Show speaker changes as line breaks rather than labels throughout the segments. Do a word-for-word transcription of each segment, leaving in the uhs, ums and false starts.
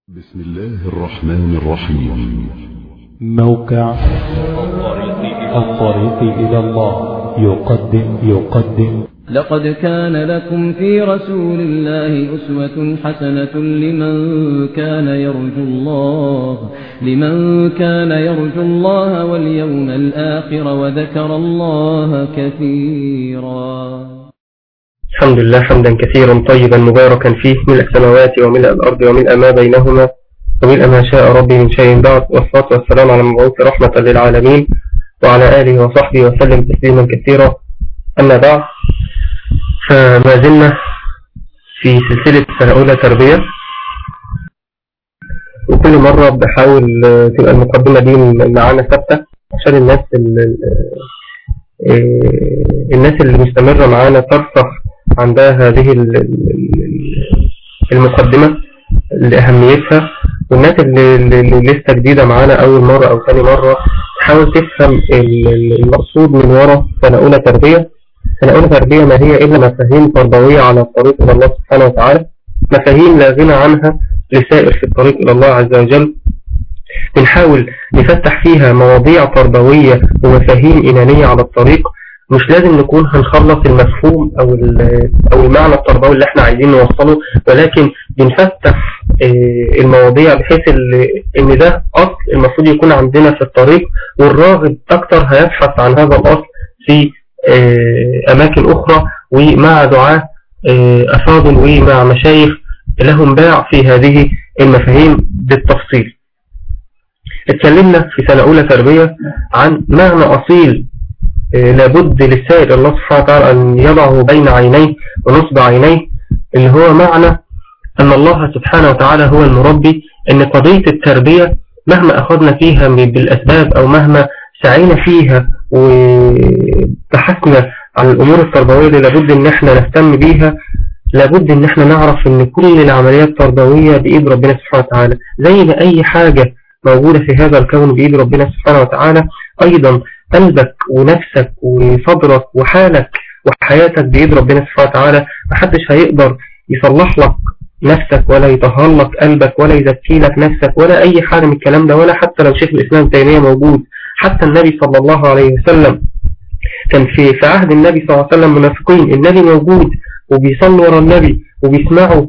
بسم الله الرحمن الرحيم.
موقع الطريق إلى الله يقدم يقدم
لقد كان لكم في رسول الله أسوة حسنة لمن كان يرجو الله لمن كان يرجو الله واليوم الآخر وذكر الله كثيرا.
الحمد لله حمدا كثيرا طيبا مباركا فيه، ملء السماوات وملء الأرض وملء ما بينهما وملء ما شاء ربي من شيء بعد، والصلاة والسلام على المبعوث رحمة للعالمين وعلى آله وصحبه وسلم تسليما كثيرا. أما بعد، فما زلنا في سلسلة سنة أولى تربية، وكل مرة بحاول تبقى المقدمة دي معانا ثابتة عشان الناس الناس اللي مستمرة معانا ترسخ عندها هذه المقدمة لأهميتها، والناس اللي, اللي لسه جديدة معانا أول مرة أو ثاني مرة تحاول تفهم المقصود من وراء سنة أولى تربية. سنة أولى تربية ما هي إلا مفاهيم تربوية على الطريق إلى الله سبحانه وتعالى، مفاهيم لا غنى عنها لسائر في الطريق إلى الله عز وجل. بنحاول نفتح فيها مواضيع تربوية ومفاهيم إيمانية على الطريق، مش لازم نكون هنخلص المفهوم أو أو المعنى التربوي اللي احنا عايزين نوصله، ولكن بنفتح المواضيع بحيث ان ده أصل المفروض يكون عندنا في الطريق، والراغب أكتر هيبحث عن هذا الأصل في أماكن أخرى ومع دعاة أفاضل ومع مشايخ لهم باع في هذه المفاهيم بالتفصيل. اتكلمنا في سنة أولى تربية عن معنى أصيل لابد للسائر الله سبحانه وتعالى أن يضعه بين عينيه ونصب عينيه، اللي هو معنى أن الله سبحانه وتعالى هو المربي، أن قضية التربية مهما أخذنا فيها بالأسباب أو مهما سعينا فيها وبحثنا عن الأمور التربوية اللي لابد أن احنا نهتم بيها، لابد أن احنا نعرف أن كل العمليات التربوية بإيد ربنا سبحانه وتعالى. زي ما أي حاجة موجودة في هذا الكون بإيد ربنا سبحانه وتعالى، أيضا قلبك ونفسك وصدرك وحالك وحياتك بإيد ربنا سبحانه وتعالى. محدش هيقدر يصلح لك نفسك ولا يطهر لك قلبك ولا يزكي لك نفسك ولا أي حاجة من الكلام ده، ولا حتى لو شيخ الإسلام تيمية موجود. حتى النبي صلى الله عليه وسلم كان في في عهد النبي صلى الله عليه وسلم منافقين، النبي موجود وبيصلوا ورا النبي وبيسمعوا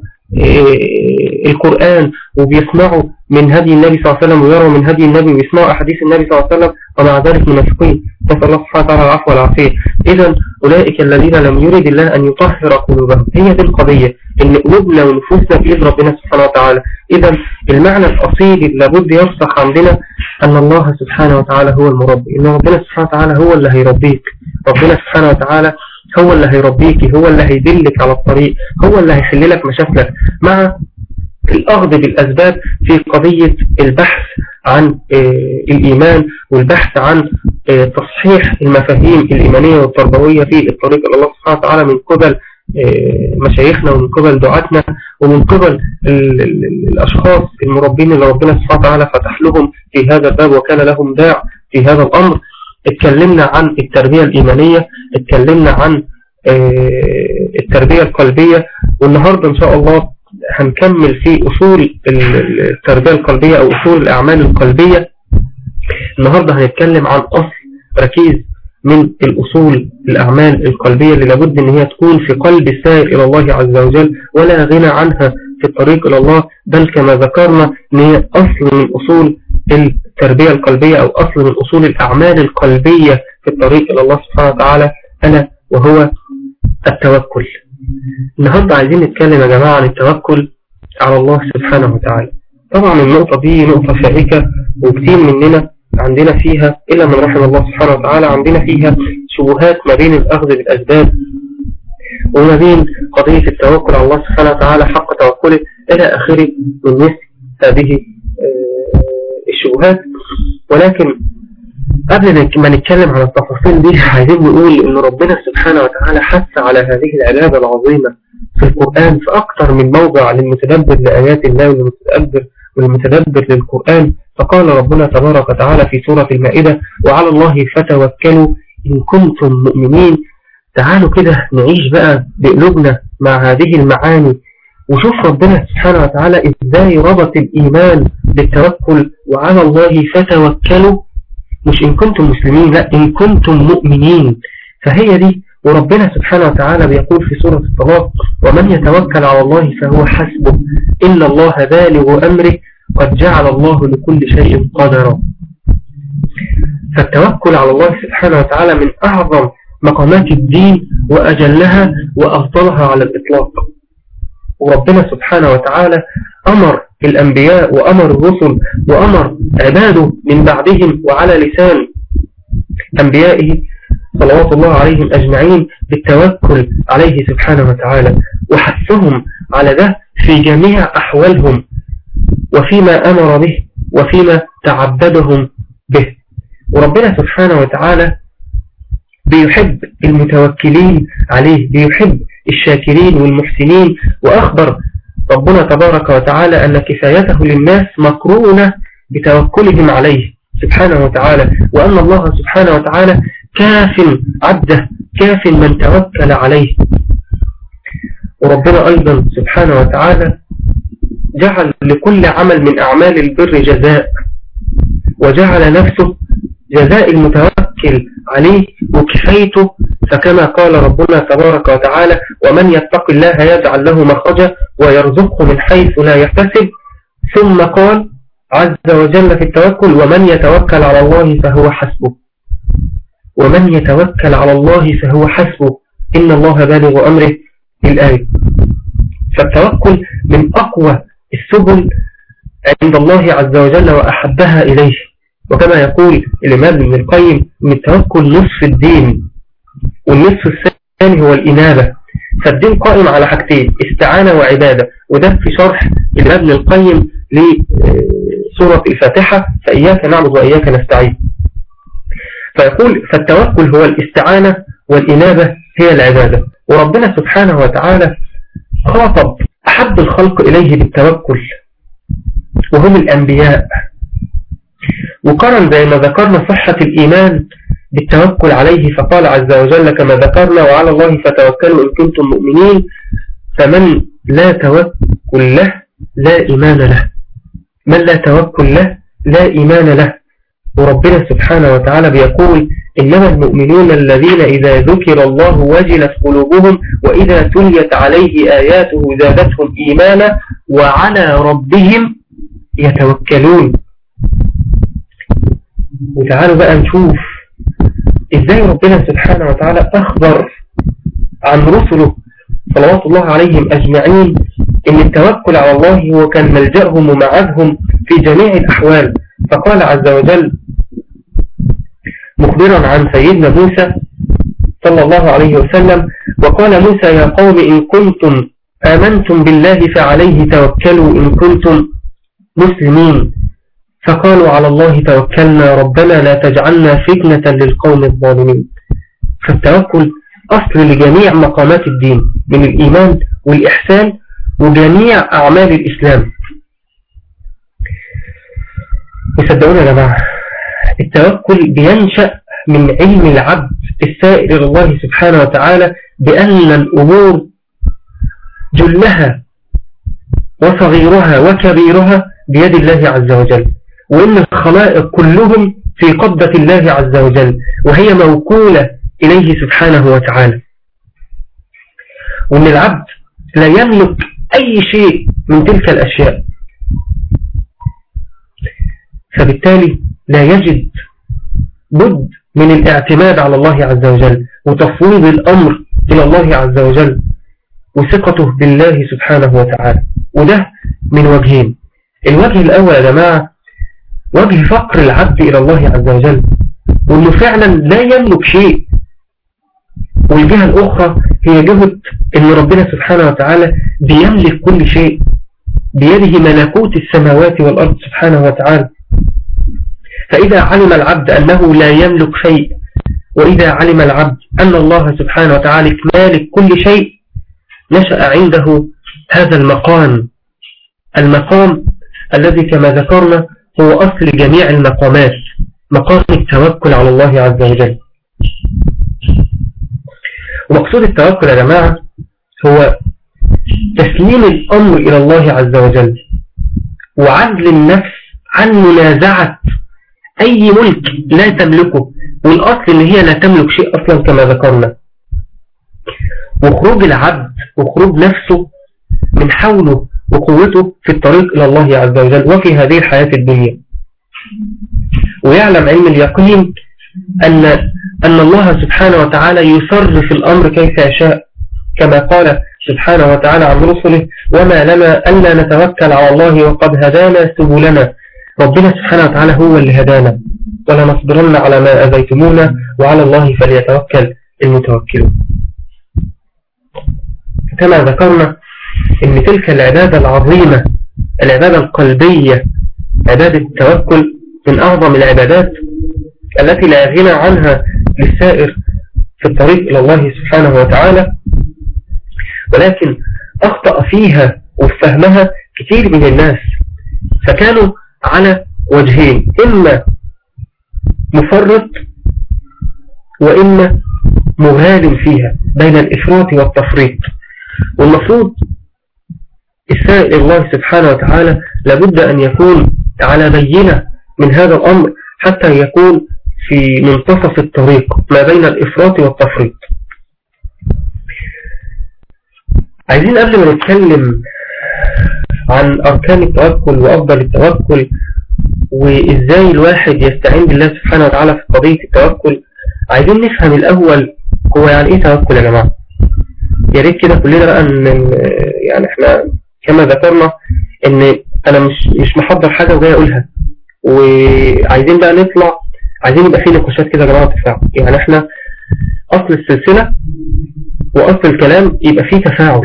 القرآن وبيسمعوا من هدي النبي صلى الله عليه وسلم ويروا من هدي النبي ويسمعوا أحاديث النبي صلى الله عليه وسلم، ومع ذلك منافقين. نسأل الله سبحانه وتعالى العفو والعافية. إذا أولئك الذين لم يرد الله أن يطهر قلوبهم. هي دي القضية، إن قلوبنا ونفوسنا بإذن ربنا سبحانه وتعالى. إذا المعنى الأصيل اللي لابد يرسخ عندنا أن الله سبحانه وتعالى هو المربي، إن ربنا سبحانه وتعالى هو اللي هيربيك، ربنا سبحانه وتعالى هو اللي هيربيك، هو اللي هيدلك على الطريق، هو اللي هيحل لك مشاكلك، مع الأخذ بالأسباب في قضية البحث عن الإيمان والبحث عن تصحيح المفاهيم الإيمانية والتربوية في الطريق إلى الله سبحانه وتعالى من قبل مشايخنا ومن قبل دعاتنا ومن قبل الأشخاص المربين اللي ربنا سبحانه وتعالى فتح لهم في هذا الباب وكان لهم باع في هذا الأمر. اتكلمنا عن التربية الإيمانية، اتكلمنا عن التربية القلبية، والنهاردة إن شاء الله هنكمل في أصول التربية القلبية أو أصول الأعمال القلبية. النهاردة هنتكلم عن أصل ركيز من الأصول الأعمال القلبية اللي لابد أن هي تكون في قلب السائر إلى الله عز وجل ولا غنى عنها في الطريق إلى الله، بل كما ذكرنا أن هي أصل من أصول التربية القلبية أو أصل من أصول الأعمال القلبية في الطريق إلى الله سبحانه وتعالى، ألا وهو التوكل. النهاردة عايزين نتكلم يا جماعة عن التوكل على الله سبحانه وتعالى. طبعا النقطة دي نقطة شائكة وكثير مننا عندنا فيها إلا من رحم الله سبحانه وتعالى، عندنا فيها شبهات ما بين الأخذ بالأسباب وما بين قضية التوكل على الله سبحانه وتعالى حق توكله إلى آخره من مثل هذه الشبهات. ولكن قبل ما نتكلم عن التفاصيل دي عايزين نقول إن ربنا سبحانه وتعالى حث على هذه العبادة العظيمة في القرآن في أكثر من موضع للمتدبر لآيات الله والمتدبر والمتدبر للقرآن. فقال ربنا تبارك وتعالى في سورة المائدة: وعلى الله فتوكلوا إن كنتم مؤمنين. تعالوا كده نعيش بقى بقلوبنا مع هذه المعاني وشوف ربنا سبحانه وتعالى إزاي ربط الإيمان بالتوكل، وعلى الله فتوكلوا، مش إن كنتم مسلمين، لا إن كنتم مؤمنين. فهي دي. وربنا سبحانه وتعالى بيقول في سورة الطلاق: ومن يتوكل على الله فهو حسبه إن الله بالغ أمره قد جعل الله لكل شيء قدرا. فالتوكل على الله سبحانه وتعالى من أعظم مقامات الدين وأجلها وأفضلها على الإطلاق. وربنا سبحانه وتعالى أمر الأنبياء وأمر الرسل وأمر عباده من بعدهم وعلى لسان أنبيائه صلوات الله عليهم أجمعين بالتوكل عليه سبحانه وتعالى، وحثهم على ده في جميع أحوالهم وفيما أمر به وفيما تعبدهم به. وربنا سبحانه وتعالى بيحب المتوكلين عليه، بيحب الشاكرين والمحسنين. وأخبر ربنا تبارك وتعالى أن كفايته للناس مقرونة بتوكلهم عليه سبحانه وتعالى، وأن الله سبحانه وتعالى كاف عبده، كاف من توكل عليه. وربنا أيضا سبحانه وتعالى جعل لكل عمل من أعمال البر جزاء، وجعل نفسه جزاء المتوكل عليه وكفايته. فكما قال ربنا تبارك وتعالى: ومن يتق الله يجعل له مخرجا ويرزقه من حيث لا يحتسب. ثم قال عز وجل في التوكل: ومن يتوكل على الله فهو حسبه. ومن يتوكل على الله فهو حسبه إن الله بالغ أمره، الآية. فالتوكل من أقوى السبل عند الله عز وجل وأحبها إليه. وكما يقول الإمام ابن القيم إن التوكل نصف الدين، والنصف الثاني هو الإنابة. فالدين قائم على حاجتين: استعانة وعبادة. وده في شرح الإمام ابن القيم لسورة الفاتحة: فإياك نعبد وإياك نستعين. فيقول: فالتوكل هو الاستعانة والإنابة هي العبادة. وربنا سبحانه وتعالى خاطب أحب الخلق إليه بالتوكل وهم الأنبياء، وقرن زي ما ذكرنا صحة الإيمان بالتوكل عليه، فقال عز وجل كما ذكرنا: وعلى الله فتوكلوا إن كنتم مؤمنين. فمن لا توكل له لا إيمان له، من لا توكل له لا إيمان له. وربنا سبحانه وتعالى بيقول: إنما المؤمنون الذين إذا ذكر الله وجلت قلوبهم وإذا تليت عليه آياته زادتهم إيمانا وعلى ربهم يتوكلون. وتعالوا بقى نشوف إزاي ربنا سبحانه وتعالى أخبر عن رسله صلوات الله عليهم أجمعين إن التوكل على الله هو كان ملجأهم ومعادهم في جميع الأحوال. فقال عز وجل مخبرا عن سيدنا موسى صلى الله عليه وسلم: وقال موسى يا قوم إن كنتم آمنتم بالله فعليه توكلوا إن كنتم مسلمين. فقالوا على الله توكلنا ربنا لا تجعلنا فتنة للقوم الظالمين. فالتوكل أصل لجميع مقامات الدين من الإيمان والإحسان وجميع أعمال الإسلام. وصدقونا يا جماعة، التوكل بينشأ من علم العبد السائر إلى الله سبحانه وتعالى بأن الأمور جلها وصغيرها وكبيرها بيد الله عز وجل، وإن الخلائق كلهم في قبضة الله عز وجل وهي موكولة إليه سبحانه وتعالى، وإن العبد لا يملك أي شيء من تلك الأشياء. فبالتالي لا يجد بد من الاعتماد على الله عز وجل وتفويض الأمر إلى الله عز وجل وثقته بالله سبحانه وتعالى. وده من وجهين: الوجه الأول يا جماعة وجه فقر العبد إلى الله عز وجل وإنه فعلا لا يملك شيء، والجهة الأخرى هي جهة إن ربنا سبحانه وتعالى بيملك كل شيء، بيده ملكوت السماوات والأرض سبحانه وتعالى. فإذا علم العبد أنه لا يملك شيء، وإذا علم العبد أن الله سبحانه وتعالى مالك كل شيء، نشأ عنده هذا المقام، المقام الذي كما ذكرنا هو أصل جميع المقامات، مقام التوكل على الله عز وجل. ومقصود التوكل يا جماعة هو تسليم الأمر إلى الله عز وجل وعدل النفس عن منازعة أي ملك لا تملكه، والأصل اللي هي لا تملك شيء أصلا كما ذكرنا، وخروج العبد وخروج نفسه من حوله وقوته في الطريق إلى الله عز وجل وفي هذه الحياة الدنيا. ويعلم علم اليقين أن أن الله سبحانه وتعالى يصرف الأمر كيف يشاء، كما قال سبحانه وتعالى عن رسله: وما لنا ألا نتوكل على الله وقد هدانا سبلنا. ربنا سبحانه وتعالى هو اللي هدانا، ولا نصبرن على ما أذيتمونا وعلى الله فليتوكل المتوكلون. كما ذكرنا أن تلك العبادة العظيمة، العبادة القلبية، عبادة التوكل، من أعظم العبادات التي لا غنى عنها للسائر في الطريق إلى الله سبحانه وتعالى، ولكن أخطأ فيها وفهمها كثير من الناس، فكانوا على وجهين: إما مفرط وإما مغال فيها، بين الإفراط والتفريط. والمفروض السائل الله سبحانه وتعالى لابد أن يكون على بينة من هذا الأمر حتى يكون في منتصف الطريق ما بين الإفراط والتفريط. عايزين قبل ما نتكلم عن أركان التوكل وأفضل التوكل وإزاي الواحد يستعين بالله سبحانه وتعالى في قضية التوكل، عايزين نفهم الأول هو يعني إيه توكل يا جماعة. يا ريت كده كلنا بقى إن يعني إحنا كما ذكرنا إن أنا مش مش محضر حاجة وجاي أقولها، وعايزين بقى نطلع، عايزين يبقى فيه نقاشات كده يا جماعة تفاعل. يعني إحنا أصل السلسلة وأصل الكلام يبقى فيه تفاعل،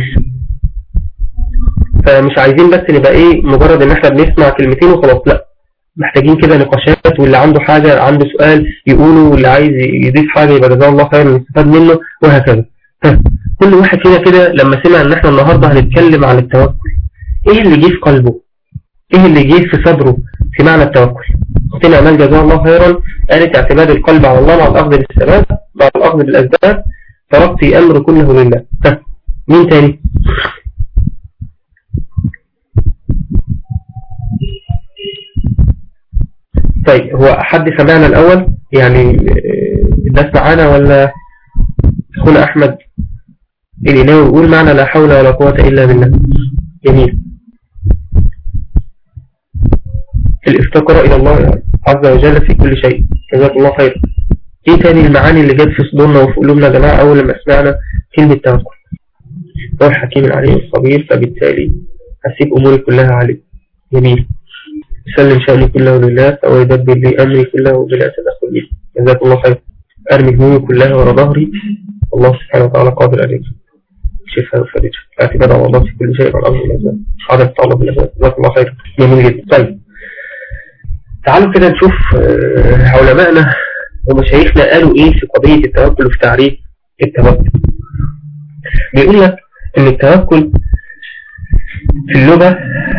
فمش عايزين بس نبقى إيه مجرد إن إحنا بنسمع كلمتين وخلاص، لأ، محتاجين كده نقاشات، واللي عنده حاجة عنده سؤال يقوله، واللي عايز يضيف حاجة يبقى جزاه الله خير نستفاد منه، وهكذا. كل واحد فينا كده لما سمع ان احنا النهاردة هنتكلم عن التوكل، ايه اللي جه في قلبه، ايه اللي جه في صدره في معنى التوكل؟ اختنا امال جزاه الله خيرا قالت: اعتماد القلب على الله مع الاخذ بالسبب مع الاخذ بالاسباب، تركت امر كله لله. مين تاني؟ طيب، هو حد سمعنا الأول يعني الناس معانا ولا أخونا أحمد اللي ناوي يقول معنا لا حول ولا قوة إلا بالله؟ جميل. الافتقار إلى الله عز وجل في كل شيء، جزاك الله خير. إيه تاني المعاني اللي جت في صدورنا وفي قلوبنا يا جماعة أول لما سمعنا كلمة توكل؟ هو الحكيم العليم الصبير، فبالتالي هسيب أموري كلها عليه. جميل. سلم شأني كله لله فهو يدبر لي أمري كله بلا تدخل لي، جزاك الله خير. أرمي همومي كلها ورا ظهري، الله سبحانه وتعالى قادر عليك، شفاء وفرج، اعتماد على الله في كل شيء والأمر والأزواج، عدم التعلق بالأزواج، جزاك الله خير. جميل جدا. طيب، تعالوا كده نشوف علمائنا ومشايخنا قالوا إيه في قضية التوكل وفي تعريف التوكل. بيقول لك إن التوكل في اللغة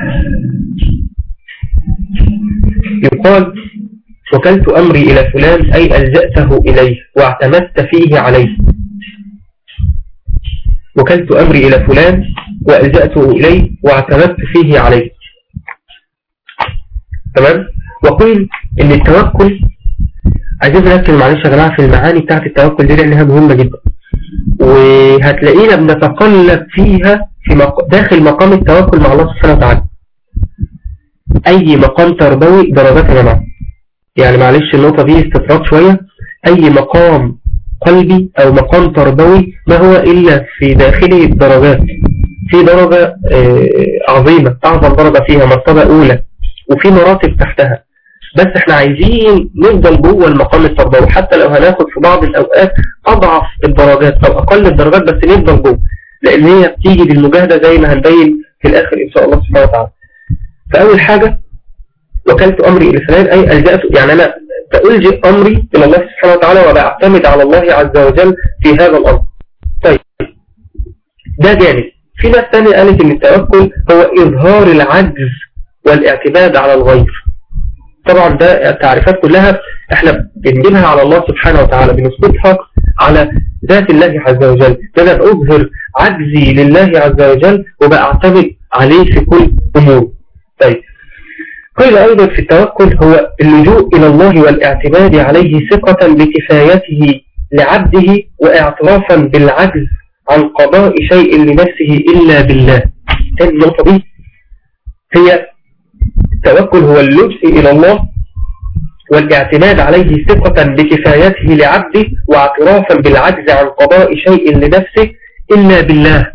يقال: وكلت أمري إلى فلان، أي ألجأته إليه واعتمدت فيه عليه. وكلت أمري إلى فلان وألجأته إليه واعتمدت فيه عليه. تمام؟ وقيل إن التوكل، عايزين نركز معلش يا جماعة في المعاني بتاعت التوكل دي لأنها مهمة جدا، وهتلاقينا بنتقلب فيها في مق... داخل مقام التوكل مع الله سبحانه وتعالى. أي مقام تربوي درجات يا جماعة، يعني معلش النقطة دي استطراد شوية. أي مقام قلبي أو مقام تربوي ما هو إلا في داخله الدرجات، في درجة عظيمة، أعظم درجة فيها مرتبة أولى، وفي مراتب تحتها. بس احنا عايزين نفضل جوه المقام التربوي، حتى لو هناخد في بعض الأوقات أضعف الدرجات أو أقل الدرجات، بس نفضل جوه، لأن هي بتيجي بالمجاهدة زي ما هنبين في الآخر إن شاء الله سبحانه وتعالى. فأول حاجة وكلت أمري إلى فلان، أي ألجأت، يعني أنا بألجئ أمري إلى الله سبحانه وتعالى وبعتمد على الله عز وجل في هذا الأمر. طيب، ده جانب. في ناس تانية قالت إن التوكل هو إظهار العجز والاعتماد على الغير. طبعا ده التعريفات كلها احنا بنجيبها على الله سبحانه وتعالى، بنثبتها على ذات الله عز وجل. ده انا اظهر عجزي لله عز وجل وبأعتمد عليه في كل امور. طيب قيل ايضا في التوكل هو اللجوء الى الله والاعتماد عليه ثقة بكفايته لعبده واعترافا بالعجز عن قضاء شيء لنفسه الا بالله. تاني النقطة دي هي التوكل هو اللجوء الى الله والاعتماد عليه ثقة بكفايته لعبده واعترافا بالعجز عن قضاء شيء لنفسه إلا بالله،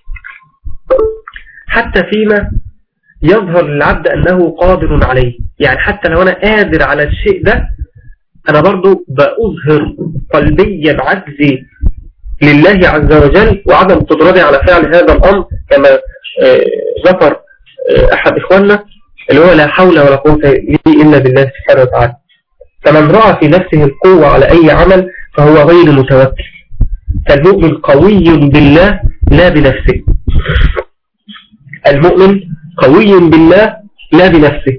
حتى فيما يظهر للعبد أنه قادر عليه. يعني حتى لو أنا قادر على الشيء ده أنا برضو بأظهر قلبيا عجزي لله عز وجل وعدم قدرتي على فعل هذا الأمر، كما ذكر أحد إخواننا اللي هو لا حول ولا قوة إلا بالله سبحانه وتعالى. فمن رأى في نفسه القوة على أي عمل فهو غير متوكل، فالمؤمن قوي بالله لا بنفسه. المؤمن قوي بالله لا بنفسه.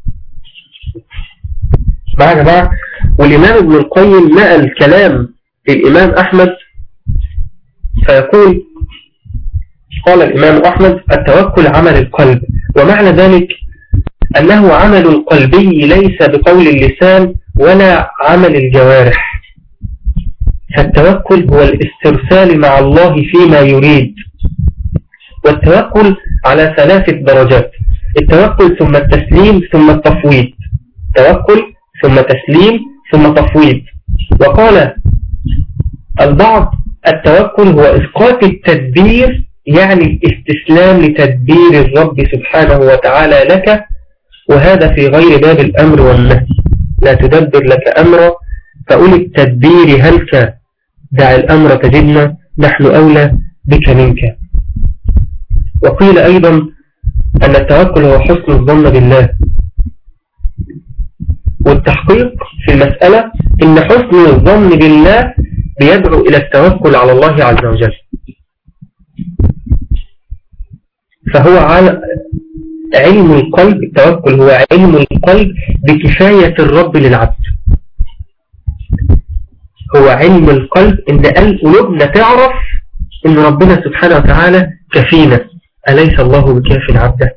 معنا يا جماعة. والإمام ابن القيم نقل كلام الإمام أحمد فيقول قال الإمام أحمد التوكل عمل القلب، ومعنى ذلك أنه عمل قلبي ليس بقول اللسان ولا عمل الجوارح. فالتوكل هو الاسترسال مع الله فيما يريد. والتوكل على ثلاثة درجات: التوكل ثم التسليم ثم التفويض. توكل ثم تسليم ثم تفويض. وقال البعض التوكل هو إسقاط التدبير، يعني الاستسلام لتدبير الرب سبحانه وتعالى لك، وهذا في غير باب الأمر والنهي. لا تدبر لك أمرا فأولي التدبير هلك، دع الأمر تجدنا نحن أولى بك منك. وقيل أيضا أن التوكل هو حسن الظن بالله. والتحقيق في المسألة إن حسن الظن بالله بيدعو إلى التوكل على الله عز وجل. فهو على علم القلب، التوكل هو علم القلب بكفاية الرب للعبد. هو علم القلب إن قلوبنا تعرف إن ربنا سبحانه وتعالى كفينا، أليس الله بكاف عبده.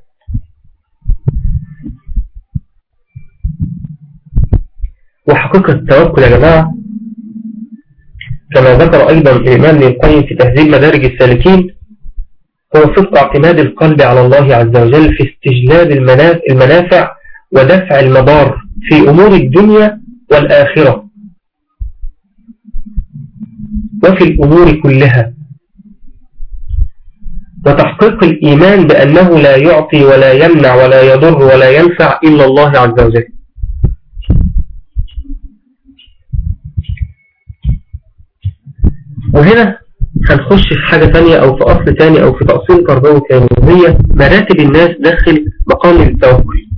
وحقيقة التوكل يا جماعة كما ذكر أيضا الإمام ابن القيم في تهذيب مدارج السالكين هو صدق اعتماد القلب على الله عز وجل في استجلاب المنافع ودفع المضار في أمور الدنيا والآخرة وفي الأمور كلها، وتحقيق الإيمان بأنه لا يعطي ولا يمنع ولا يضر ولا ينفع إلا الله عز وجل. وهنا هنخش في حاجة تانية أو في أصل تاني أو في تأصيل تربوي تاني، وهي مراتب الناس داخل مقام التوكل.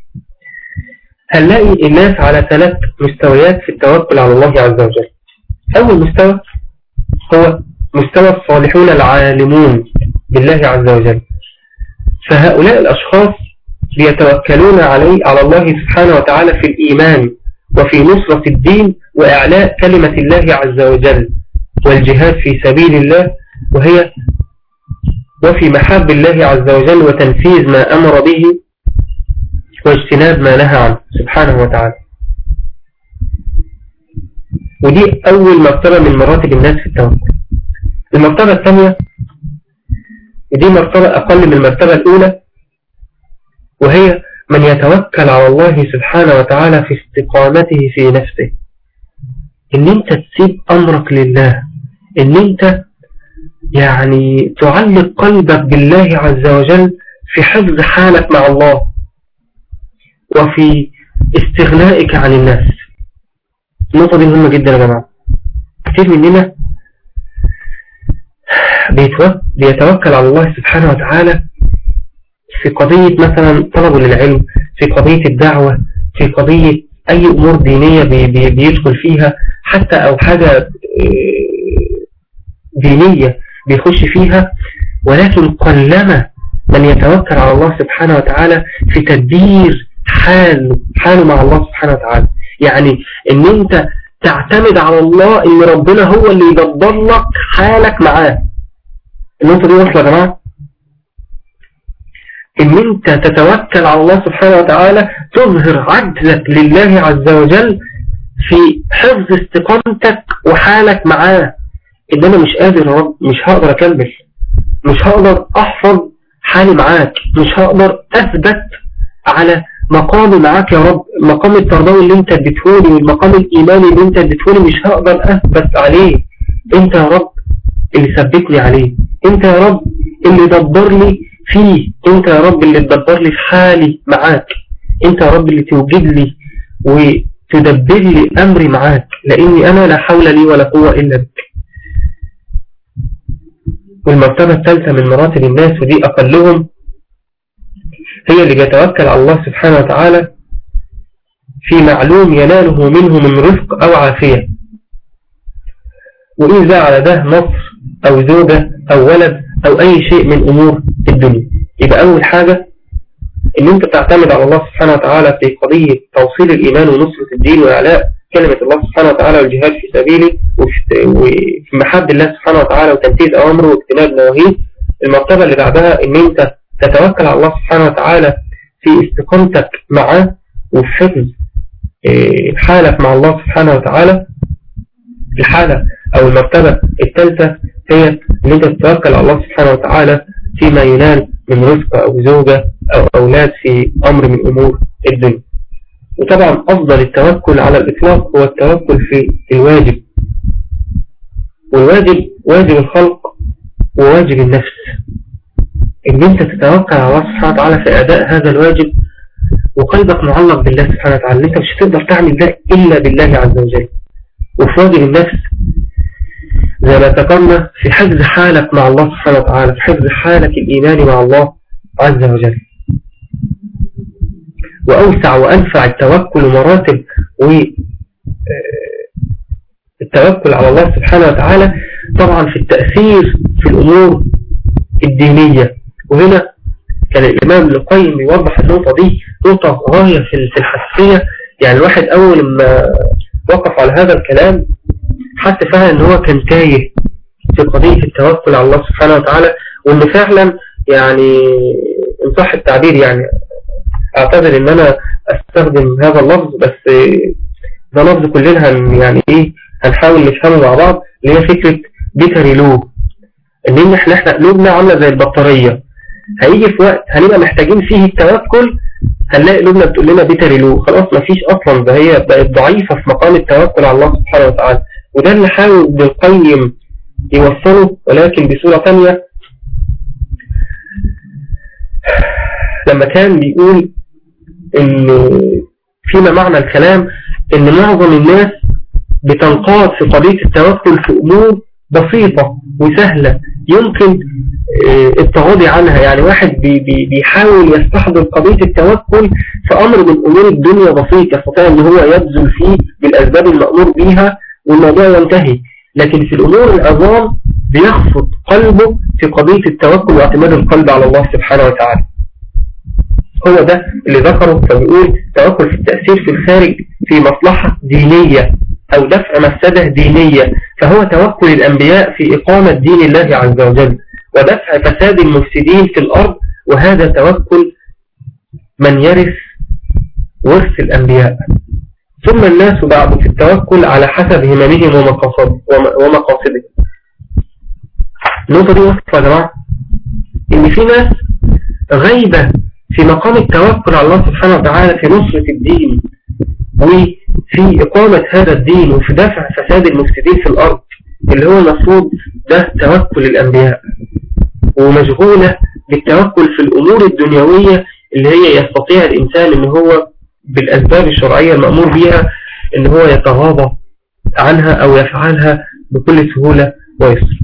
هنلاقي الناس على ثلاث مستويات في التوكل على الله عز وجل. أول مستوى هو مستوى الصالحون العالمون بالله عز وجل، فهؤلاء الأشخاص بيتوكلون عليه على الله سبحانه وتعالى في الإيمان وفي نصرة الدين وإعلاء كلمة الله عز وجل والجهاد في سبيل الله، وهي وفي محاب الله عز وجل وتنفيذ ما أمر به واجتناب ما نهى عنه سبحانه وتعالى. ودي أول مرتبة من مراتب الناس في التوكل. المرتبة الثانية ودي مرتبة أقل من المرتبة الأولى، وهي من يتوكل على الله سبحانه وتعالى في استقامته في نفسه. إن أنت تسيب أمرك لله، إن أنت يعني تعلق قلبك بالله عز وجل في حفظ حالك مع الله وفي استغنائك عن الناس. النقطة دي مهمة جدا يا جماعة. كثير مننا بيتوكل على الله سبحانه وتعالى في قضية مثلا طلب للعلم، في قضية الدعوة، في قضية أي أمور دينية بي بي بيدخل فيها، حتى أو حاجة دينية بيخش فيها. ولكن قلما من يتوكل على الله سبحانه وتعالى في تدبير حاله حاله مع الله سبحانه وتعالى. يعني ان انت تعتمد على الله، ان ربنا هو اللي يدبر لك حالك معاه. النقطة دي واصلة يا جماعة؟ ان انت تتوكل على الله سبحانه وتعالى، تظهر عجزك لله عز وجل في حفظ استقامتك وحالك معاه. ان انا مش قادر يا رب، مش هقدر اكمل، مش هقدر احفظ حالي معاك، مش هقدر اثبت على مقامي معاك يا رب، مقام التربوي اللي انت اديتهولي والمقام الايماني اللي انت اديتهولي مش هقدر اثبت عليه. انت يا رب اللي ثبتني عليه، انت يا رب اللي دبر لي فيه، انت يا رب اللي تدبر لي في حالي معاك، انت يا رب اللي توجد لي وتدبر لي امري معاك، لاني انا لا حول لي ولا قوة الا بك. والمرتبة الثالثة من مراتب الناس، ودي اقلهم، هي اللي بيتوكل على الله سبحانه وتعالى في معلوم يناله منه من رزق او عافية، وإن زع على ده نصر أو زوجة أو ولد أو أي شيء من أمور الدنيا. يبقى أول حاجة إن أنت تعتمد على الله سبحانه وتعالى في قضية توصيل الإيمان ونصرة الدين وإعلاء كلمة الله سبحانه وتعالى والجهاد في سبيله وفي محب الله سبحانه وتعالى وتنفيذ أوامره واجتناب نواهيه. المرتبة اللي بعدها إن أنت تتوكل على الله سبحانه وتعالى في استقامتك معه وفي حفظ حالك مع الله سبحانه وتعالى. الحالة أو المرتبة الثالثة هي أن أنت تتوكل على الله سبحانه وتعالى فيما ينال من رزق أو زوجة أو أولاد في أمر من أمور الدنيا. وطبعا أفضل التوكل على الإطلاق هو التوكل في الواجب، والواجب واجب الخلق وواجب النفس. أن أنت تتوكل على الله سبحانه وتعالى في أداء هذا الواجب وقلبك معلق بالله سبحانه وتعالى، أنت مش هتقدر تعمل ده إلا بالله عز وجل. وفي واجب النفس زي ما ذكرنا في حفظ حالك مع الله سبحانه وتعالى، في حفظ حالك الإيماني مع الله عز وجل. وأوسع وأنفع التوكل مراتب والتوكل على الله سبحانه وتعالى طبعا في التأثير في الأمور الدينية. وهنا كان الإمام ابن القيم يوضح النقطة دي نقطة غاية في الحساسية. يعني الواحد أول ما وقف على هذا الكلام حس فعلا ان هو كان تايه في قضية التوكل على الله سبحانه وتعالى، وان فعلا يعني ان صح التعبير، يعني اعتذر ان انا استخدم هذا اللفظ، بس ده لفظ كلنا هن يعني ايه هنحاول نفهمه مع بعض، اللي هي فكرة بيتر لو، ان احنا احنا قلوبنا عاملة زي البطارية، هيجي في وقت هنبقى محتاجين فيه التوكل هنلاقي قلوبنا بتقول لنا بيتر لو، خلاص مفيش اصلا، ده هي بقت ضعيفة في مقام التوكل على الله سبحانه وتعالى. وده اللي حاول ابن القيم يوصله، ولكن بصورة تانية لما كان بيقول ان فيما معنى الكلام ان معظم الناس بتنقاد في قضية التوكل في امور بسيطة وسهلة يمكن التغاضي عنها. يعني واحد بي بي بيحاول يستحضر قضية التوكل في امر من امور الدنيا بسيط يستطيع ان هو يبذل فيه بالاسباب المأمور بيها والموضوع ينتهي، لكن في الأمور العظام بيخفض قلبه في قضية التوكل واعتماد القلب على الله سبحانه وتعالى. هو ده اللي ذكره، فبيقول توكل في التأثير في الخارج في مصلحة دينية أو دفع مفسدة دينية، فهو توكل الأنبياء في إقامة دين الله عز وجل ودفع فساد المفسدين في الأرض، وهذا توكل من يرث ورث الأنبياء. ثم الناس بعد في التوكل على حسب هممهم ومقاصدهم. النقطة دي وصفة يا جماعة إن في ناس غايبة في مقام التوكل على الله سبحانه وتعالى في نصرة الدين وفي إقامة هذا الدين وفي دفع فساد المفسدين في الأرض، اللي هو المفروض ده توكل الأنبياء، ومشغولة بالتوكل في الأمور الدنيوية اللي هي يستطيع الإنسان إن هو بالأسباب الشرعية المأمور بها إن هو يتغاضى عنها أو يفعلها بكل سهولة ويسر.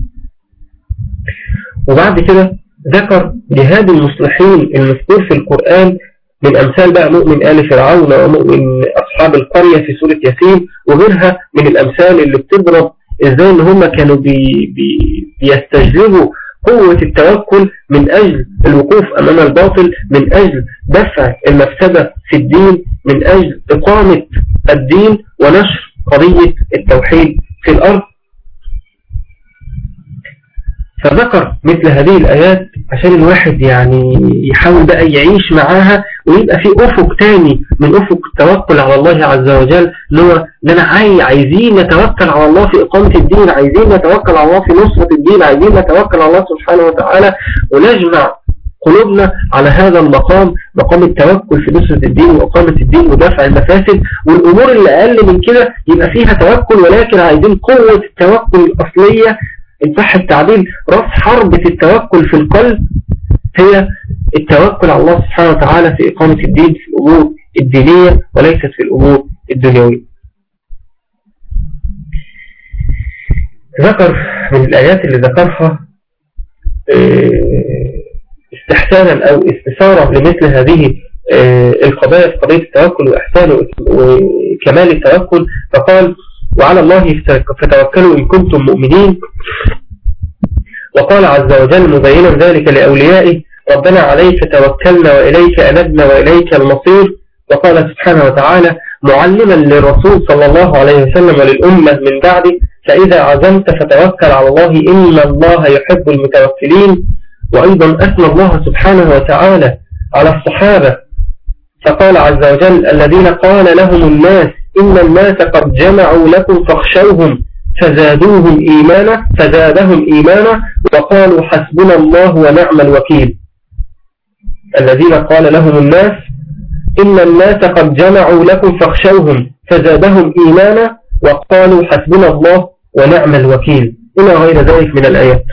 وبعد كده ذكر جهاد المصلحين المذكور في القرآن من أمثال بقى مؤمن آل فرعون ومؤمن أصحاب القرية في سورة ياسين وغيرها من الأمثال اللي بتضرب إزاي إن هم كانوا بي بي بيستجلبوا قوة التوكل من أجل الوقوف أمام الباطل، من أجل دفع المفسدة في الدين، من أجل إقامة الدين ونشر قضية التوحيد في الأرض. فذكر مثل هذه الآيات عشان الواحد يعني يحاول بقى يعيش معاها ويبقى في أفق تاني من أفق التوكل على الله عز وجل، اللي هو ده أنا عايزين نتوكل على الله في إقامة الدين، عايزين نتوكل على الله في نصرة الدين، عايزين نتوكل على الله سبحانه وتعالى، ونجمع قلوبنا على هذا المقام، مقام التوكل في نصرة الدين وإقامة الدين ودفع المفاسد. والأمور اللي أقل من كده يبقى فيها توكل، ولكن عايزين قوة التوكل الأصلية، إن صح التعبير رأس حربة التوكل في القلب هي التوكل على الله سبحانه وتعالى في إقامة الدين في الأمور الدينية وليست في الأمور الدنيوية. ذكر من الآيات اللي ذكرها استحسانا أو استثارة لمثل هذه القضايا في قضية التوكل وإحسان وكمال التوكل، فقال وعلى الله فتوكلوا إن كنتم مؤمنين. وقال عز وجل مبينا ذلك لأوليائه ربنا عليك توكلنا وإليك أنبنا وإليك المصير. وقال سبحانه وتعالى معلما للرسول صلى الله عليه وسلم وللأمة من بعده فإذا عزمت فتوكل على الله إن الله يحب المتوكلين. وأيضا أثنى الله سبحانه وتعالى على الصحابة فقال عز وجل الذين قال لهم الناس إن الناس قد جمعوا لكم فاخشوهم فزادوهم إيمانا فزادهم إيمانا وقالوا حسبنا الله ونعم الوكيل. الذين قال لهم الناس إن الناس قد جمعوا لكم فاخشوهم فزادهم إيمانا وقالوا حسبنا الله ونعم الوكيل إلى غير ذلك من الآيات.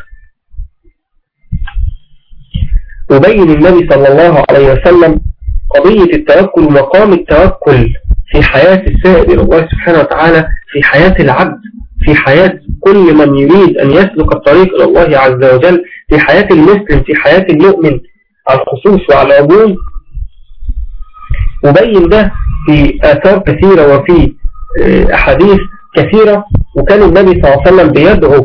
وبين النبي صلى الله عليه وسلم قضية التوكل ومقام التوكل في حياة السائر إلى الله سبحانه وتعالى، في حياة العبد، في حياة كل من يريد أن يسلك الطريق إلى الله عز وجل، في حياة المسلم، في حياة المؤمن على الخصوص وعلى العموم. وبين ده في آثار كثيرة وفي أحاديث كثيرة. وكان النبي صلى الله عليه وسلم بيدعو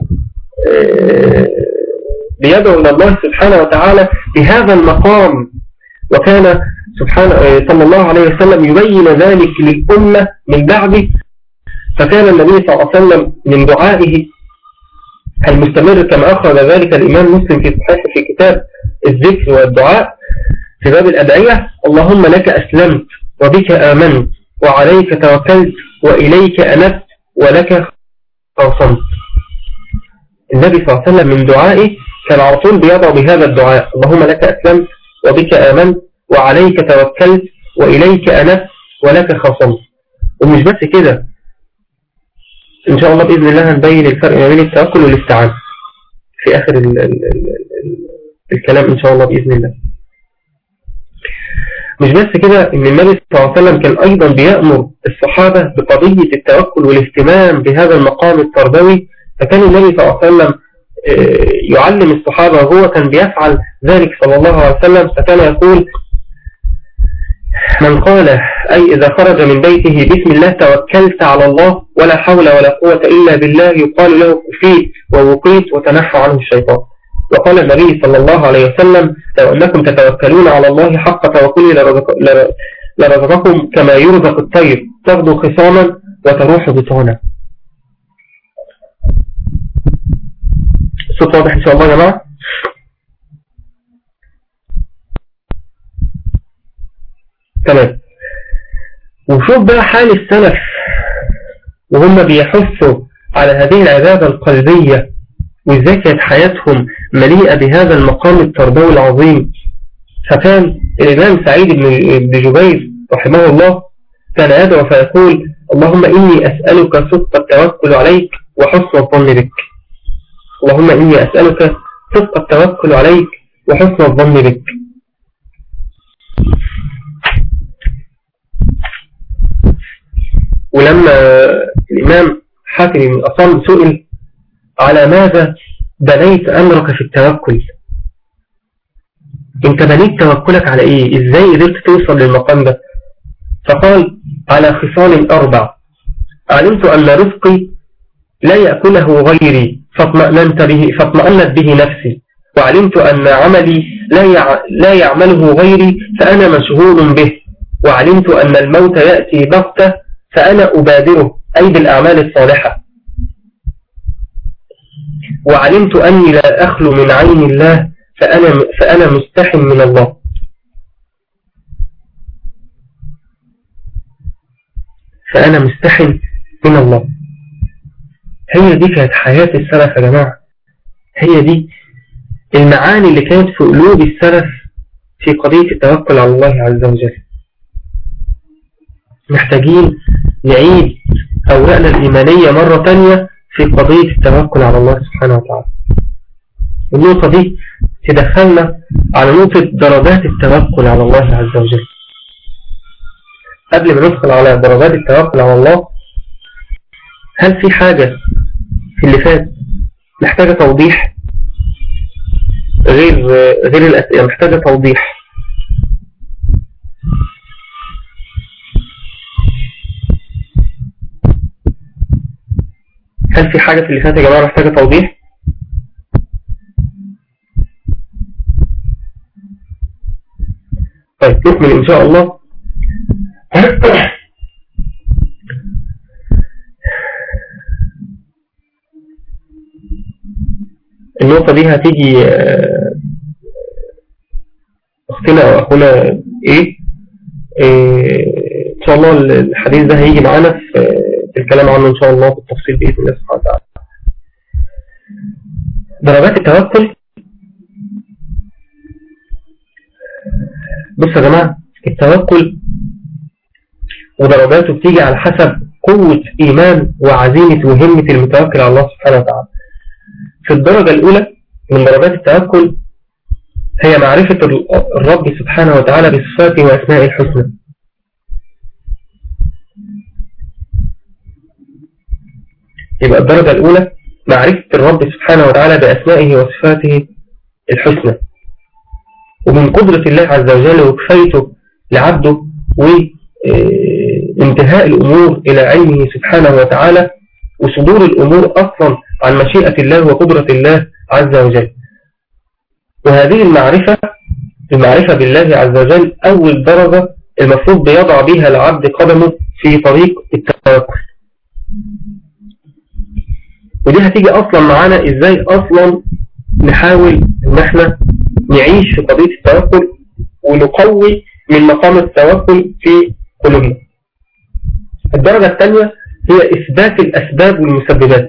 بيدعو إلى الله سبحانه وتعالى بهذا المقام، وكان سبحانه صلى الله عليه وسلم يبين ذلك للأمة من بعده. فكان النبي صلى الله عليه وسلم من دعائه المستمر كما أخرج ذلك الإمام مسلم في صحيح في كتاب الذكر والدعاء في باب الأدعية اللهم لك أسلمت وبك آمنت وعليك توكلت وإليك أنبت ولك خاصمت. النبي صلى الله عليه وسلم من دعائه كان على طول بيضع بهذا الدعاء اللهم لك أسلمت وبك آمنت وعليك توكلت وإليك أنبت ولك خاصمت. ومش بس كده، إن شاء الله بإذن الله هنبين الفرق ما بين التوكل والاستعانة في آخر ال ال ال ال الكلام إن شاء الله بإذن الله. مش بس كده، إن النبي صلى الله عليه وسلم كان أيضا بيأمر الصحابة بقضية التوكل والاهتمام بهذا المقام التربوي. فكان النبي صلى الله عليه وسلم يعلم الصحابة وهو كان بيفعل ذلك صلى الله عليه وسلم. فكان يقول من قال أي إذا خرج من بيته بسم الله توكلت على الله ولا حول ولا قوة إلا بالله يقال له كفيت ووقيت وتنحى عنه الشيطان. وقال النبي صلى الله عليه وسلم لو أنكم تتوكلون على الله حق توكله لرزقكم كما يرزق الطير تغدو خصاما وتروح بطانا. الصوت واضح إن شاء الله يا جماعة؟ تمام. وشوف بقى حال السلف وهم بيحثوا على هذه العبادة القلبية وإزاي كانت حياتهم مليئة بهذا المقام التربوي العظيم. فكان الإمام سعيد بن جبير رحمه الله كان يدعو فيقول اللهم إني أسألك صدق التوكل عليك وحسن الظن بك. اللهم إني أسألك صدق التوكل عليك وحسن الظن بك. ولما الإمام حاتم بن أصم سئل على ماذا بنيت أمرك في التوكل، انت بنيت توكلك على ايه، ازاي قدرت توصل للمقام ده؟ فقال على خصال أربع علمت أن رزقي لا يأكله غيري فاطمأننت به فاطمأنت به نفسي، وعلمت أن عملي لا لا يعمله غيري فأنا مشغول به، وعلمت أن الموت يأتي بغتة فأنا أبادره أي بالأعمال الصالحة، وعلمت أني لا أخلو من عين الله فأنا, فأنا مستحي من الله. فأنا مستحي من الله. هي دي كانت حياة السلف يا جماعة، هي دي المعاني اللي كانت في قلوب السلف في قضية التوكل على الله عز وجل. محتاجين نعيد أوراقنا الإيمانية مرة تانية في قضية التوكل على الله سبحانه وتعالى. النقطة دي تدخلنا على نقطة درجات التوكل على الله عز وجل. قبل ما ندخل على درجات التوكل على الله، هل في حاجة في اللي فات محتاجة توضيح غير غير الأسئلة؟ محتاجة توضيح. هل في حاجة في اللي فات يا جماعة محتاجة توضيح؟ طيب نكمل إن شاء الله. النقطة دي هتيجي أختنا أو أخونا إيه؟, إيه إن شاء الله الحديث ده هيجي معانا في الكلام عنه إن شاء الله بالتفصيل بإذن الله سبحانه وتعالى. درجات التوكل. بصوا يا جماعة، التوكل ودرجاته بتيجي على حسب قوة إيمان وعزيمة وهمة المتوكل على الله سبحانه وتعالى. في الدرجة الأولى من درجات التوكل هي معرفة الرب سبحانه وتعالى بصفاته وأسمائه الحسنى. يبقى الدرجة الأولى معرفة الرب سبحانه وتعالى بأسمائه وصفاته الحسنى، ومن قدرة الله عز وجل وكفايته لعبده وانتهاء الأمور إلى علمه سبحانه وتعالى، وصدور الأمور أصلا عن مشيئة الله وقدرة الله عز وجل. وهذه المعرفة المعرفة بالله عز وجل أول درجة المفروض بيضع بها العبد قدمه في طريق التوكل. ودي هتيجي أصلا معانا إزاي أصلا نحاول إن احنا نعيش في قضية التوكل ونقوي من مقام التوكل في قلوبنا. الدرجة الثانية هي إثبات الأسباب والمسببات.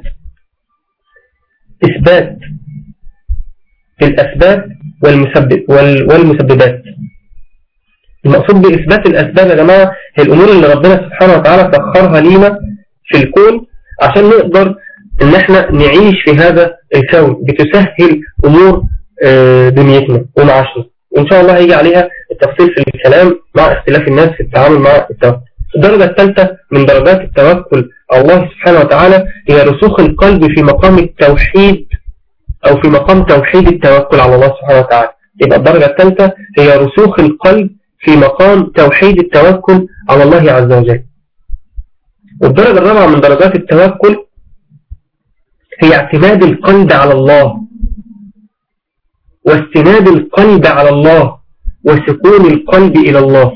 إثبات الأسباب والمسبب والمسببات. المقصود بإثبات الأسباب يا جماعة هي الأمور اللي ربنا سبحانه وتعالى سخرها لينا في الكون عشان نقدر إن احنا نعيش في هذا الكون، بتسهل أمور دنيتنا ومعاشنا، وإن شاء الله هيجي عليها التفصيل في الكلام مع اختلاف الناس في التعامل مع التوكل. الدرجة الثالثة من درجات التوكل على الله سبحانه وتعالى هي رسوخ القلب في مقام التوحيد أو في مقام توحيد التوكل على الله سبحانه وتعالى. يبقى الدرجة الثالثة هي رسوخ القلب في مقام توحيد التوكل على الله عز وجل. والدرجة الرابعة من درجات التوكل هي اعتماد القلب على الله واستناد القلب على الله وسكون القلب إلى الله.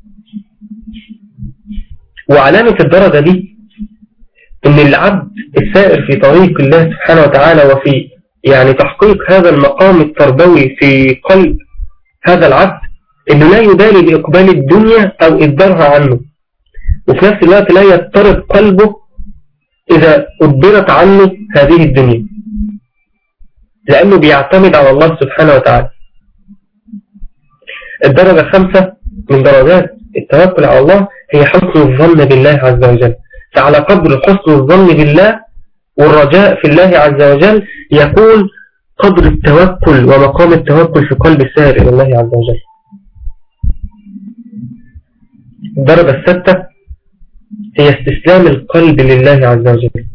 وعلامة الدرجة دي إن العبد السائر في طريق الله سبحانه وتعالى وفي يعني تحقيق هذا المقام التربوي في قلب هذا العبد إنه لا يبالي بإقبال الدنيا أو إدبارها عنه، وفي نفس الوقت لا يضطرب قلبه إذا أدبرت عنه هذه الدنيا، لأنه بيعتمد على الله سبحانه وتعالى. الدرجة الخامسة من درجات التوكل على الله هي حسن الظن بالله عز وجل. فعلى قدر حسن الظن بالله والرجاء في الله عز وجل يكون قدر التوكل ومقام التوكل في قلب السائر إلى الله عز وجل. الدرجة السادسة هي استسلام القلب لله عز وجل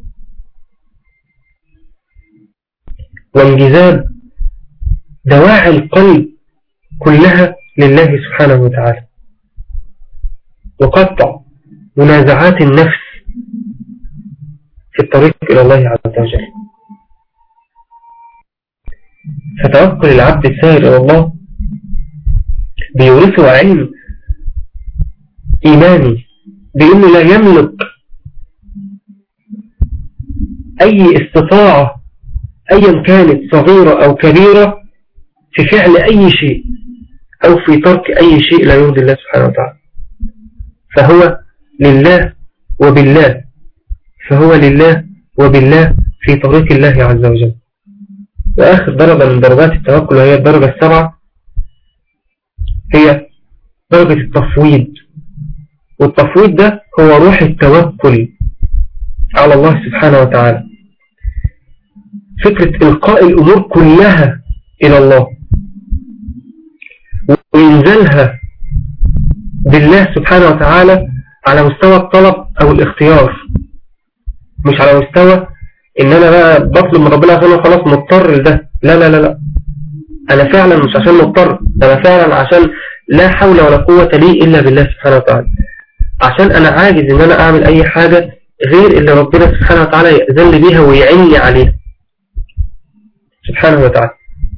وانجذاب دواعي القلب كلها لله سبحانه وتعالى، وقطع منازعات النفس في الطريق إلى الله عز وجل. فتوكل العبد السائر إلى الله بيورثه علم إيماني بأنه لا يملك أي استطاعة أيا كانت صغيرة أو كبيرة في فعل أي شيء أو في ترك أي شيء لا يرضي الله سبحانه وتعالى. فهو لله وبالله فهو لله وبالله في طريق الله عز وجل. وآخر درجة من درجات التوكل وهي الدرجة السبعة هي درجة التفويض. والتفويض ده هو روح التوكل على الله سبحانه وتعالى، فكرة إلقاء الأمور كلها إلى الله وإنزالها بالله سبحانه وتعالى على مستوى الطلب أو الاختيار، مش على مستوى إن أنا بقى بطلب من ربنا عشان خلاص مضطر لده. لا لا لا لا أنا فعلا مش عشان مضطر، أنا فعلا عشان لا حول ولا قوة لي إلا بالله سبحانه وتعالى، عشان أنا عاجز إن أنا أعمل أي حاجة غير اللي ربنا سبحانه وتعالى يأذن لي بيها ويعني عليها سبحانه وتعالى.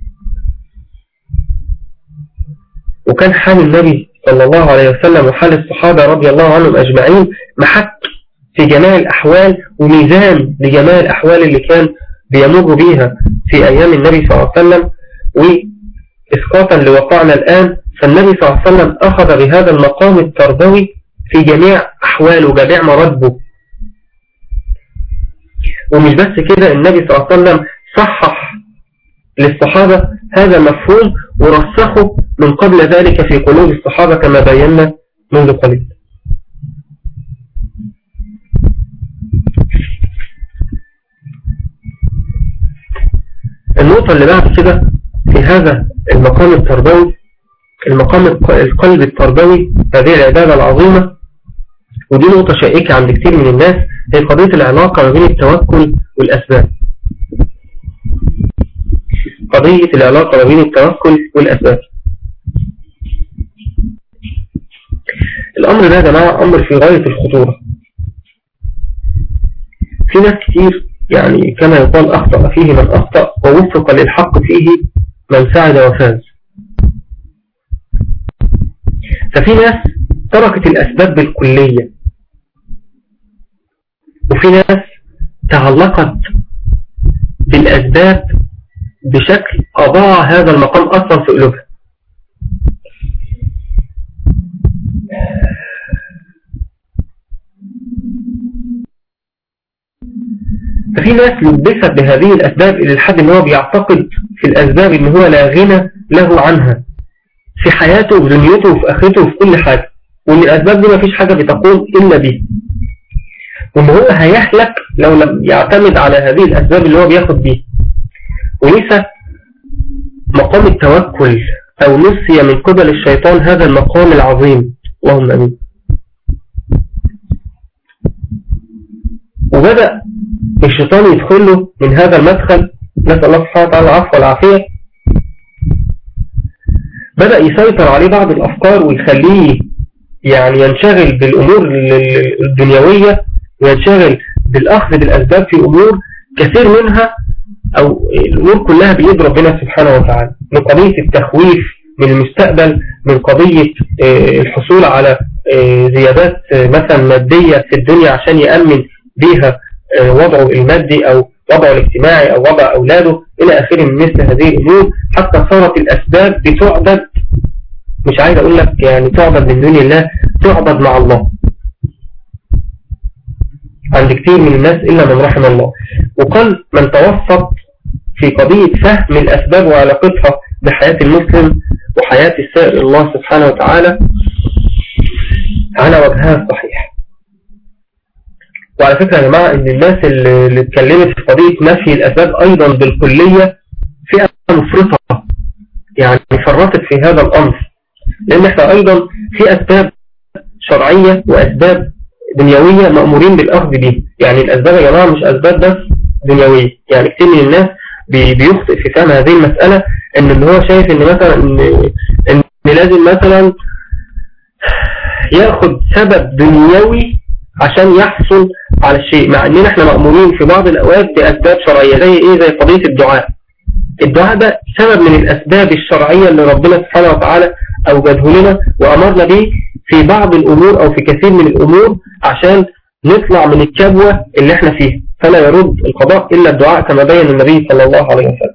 وكان حال النبي صلى الله عليه وسلم وحال الصحابة رضي الله عنهم أجمعين محك في جميع الأحوال وميزان لجميع الأحوال اللي كان بيمر بيها في أيام النبي صلى الله عليه وسلم. وإسقاطا لوقعنا الآن، فالنبي صلى الله عليه وسلم أخذ بهذا المقام التربوي في جميع أحواله وجميع مراتبه. ومش بس كده، النبي صلى الله عليه وسلم صحح للصحابة هذا المفهوم ورسخه من قبل ذلك في قلوب الصحابة كما بينا منذ قليل. النقطة اللي بعد كده في هذا المقام التربوي، المقام القلب التربوي، هذه العبادة العظيمة، ودي نقطة شائكة عند كتير من الناس، هي قضية العلاقة ما بين التوكل والأسباب. قضية العلاقة ما بين التوكل والأسباب. الأمر ده يا جماعة أمر في غاية الخطورة. في ناس كتير يعني كما يقال أخطأ فيه من أخطأ ووفق للحق فيه من سعد وفاز. ففي ناس تركت الأسباب بالكلية، وفي ناس تعلقت بالأسباب بشكل أضاع هذا المقام أصلا في قلوبها. ففي ناس لبست بهذه الأسباب إلى الحد أنه بيعتقد في الأسباب أنه هو لا غنى له عنها في حياته وفي دنيته وفي آخرته وفي كل حاجة، وأن الأسباب دي ما فيش حاجة بتقوم إلا به، وأن هو هيحلك لو لم يعتمد على هذه الأسباب اللي هو بياخد بيه. وليس مقام التوكل أو نسي من قبل الشيطان هذا المقام العظيم، اللهم أمين. وبدأ الشيطان يدخله من هذا المدخل، نسأل الله سبحانه وتعالى العفو والعافية. بدأ يسيطر عليه بعض الأفكار ويخليه يعني ينشغل بالأمور الدنيوية وينشغل بالأخذ بالأسباب في أمور كثير منها أو الأمور كلها بيد ربنا سبحانه وتعالى، من قضية التخويف من المستقبل، من قضية الحصول على زيادات مثلا مادية في الدنيا عشان يأمن بيها وضعه المادي أو وضعه الاجتماعي أو وضع أولاده إلى آخره من مثل هذه الأمور، حتى صارت الأسباب بتعبد، مش عايز أقول لك يعني تعبد من دون الله، تعبد مع الله عند كتير من الناس إلا من رحم الله. وقال من توسط في قضية فهم الأسباب وعلاقتها بحياة المسلم وحياة السائر الله سبحانه وتعالى على وجهها الصحيح. وعلى فكرة يا جماعة إن الناس اللي اتكلمت في قضية نفي الأسباب أيضا بالكلية فئة مفرطة، يعني فرطت في هذا الأمر، لأن احنا أيضا في أسباب شرعية وأسباب دنيوية مأمورين بالأخذ به. يعني الأسباب يا جماعة مش أسباب بس دنيوية. يعني كتير من الناس بيخطئ في فهم هذه المسألة، إن اللي هو شايف إن مثلا إن, إن لازم مثلا يأخذ سبب دنيوي عشان يحصل على الشيء، مع إننا احنا مأمورين في بعض الأوقات بأسباب شرعية، زي إيه؟ زي قضية الدعاء. الدعاء ده سبب من الأسباب الشرعية اللي ربنا سبحانه وتعالى أوجده لنا وأمرنا به في بعض الأمور أو في كثير من الأمور عشان نطلع من الكبوة اللي احنا فيها. فلا يرد القضاء إلا الدعاء كما بين النبي صلى الله عليه وسلم.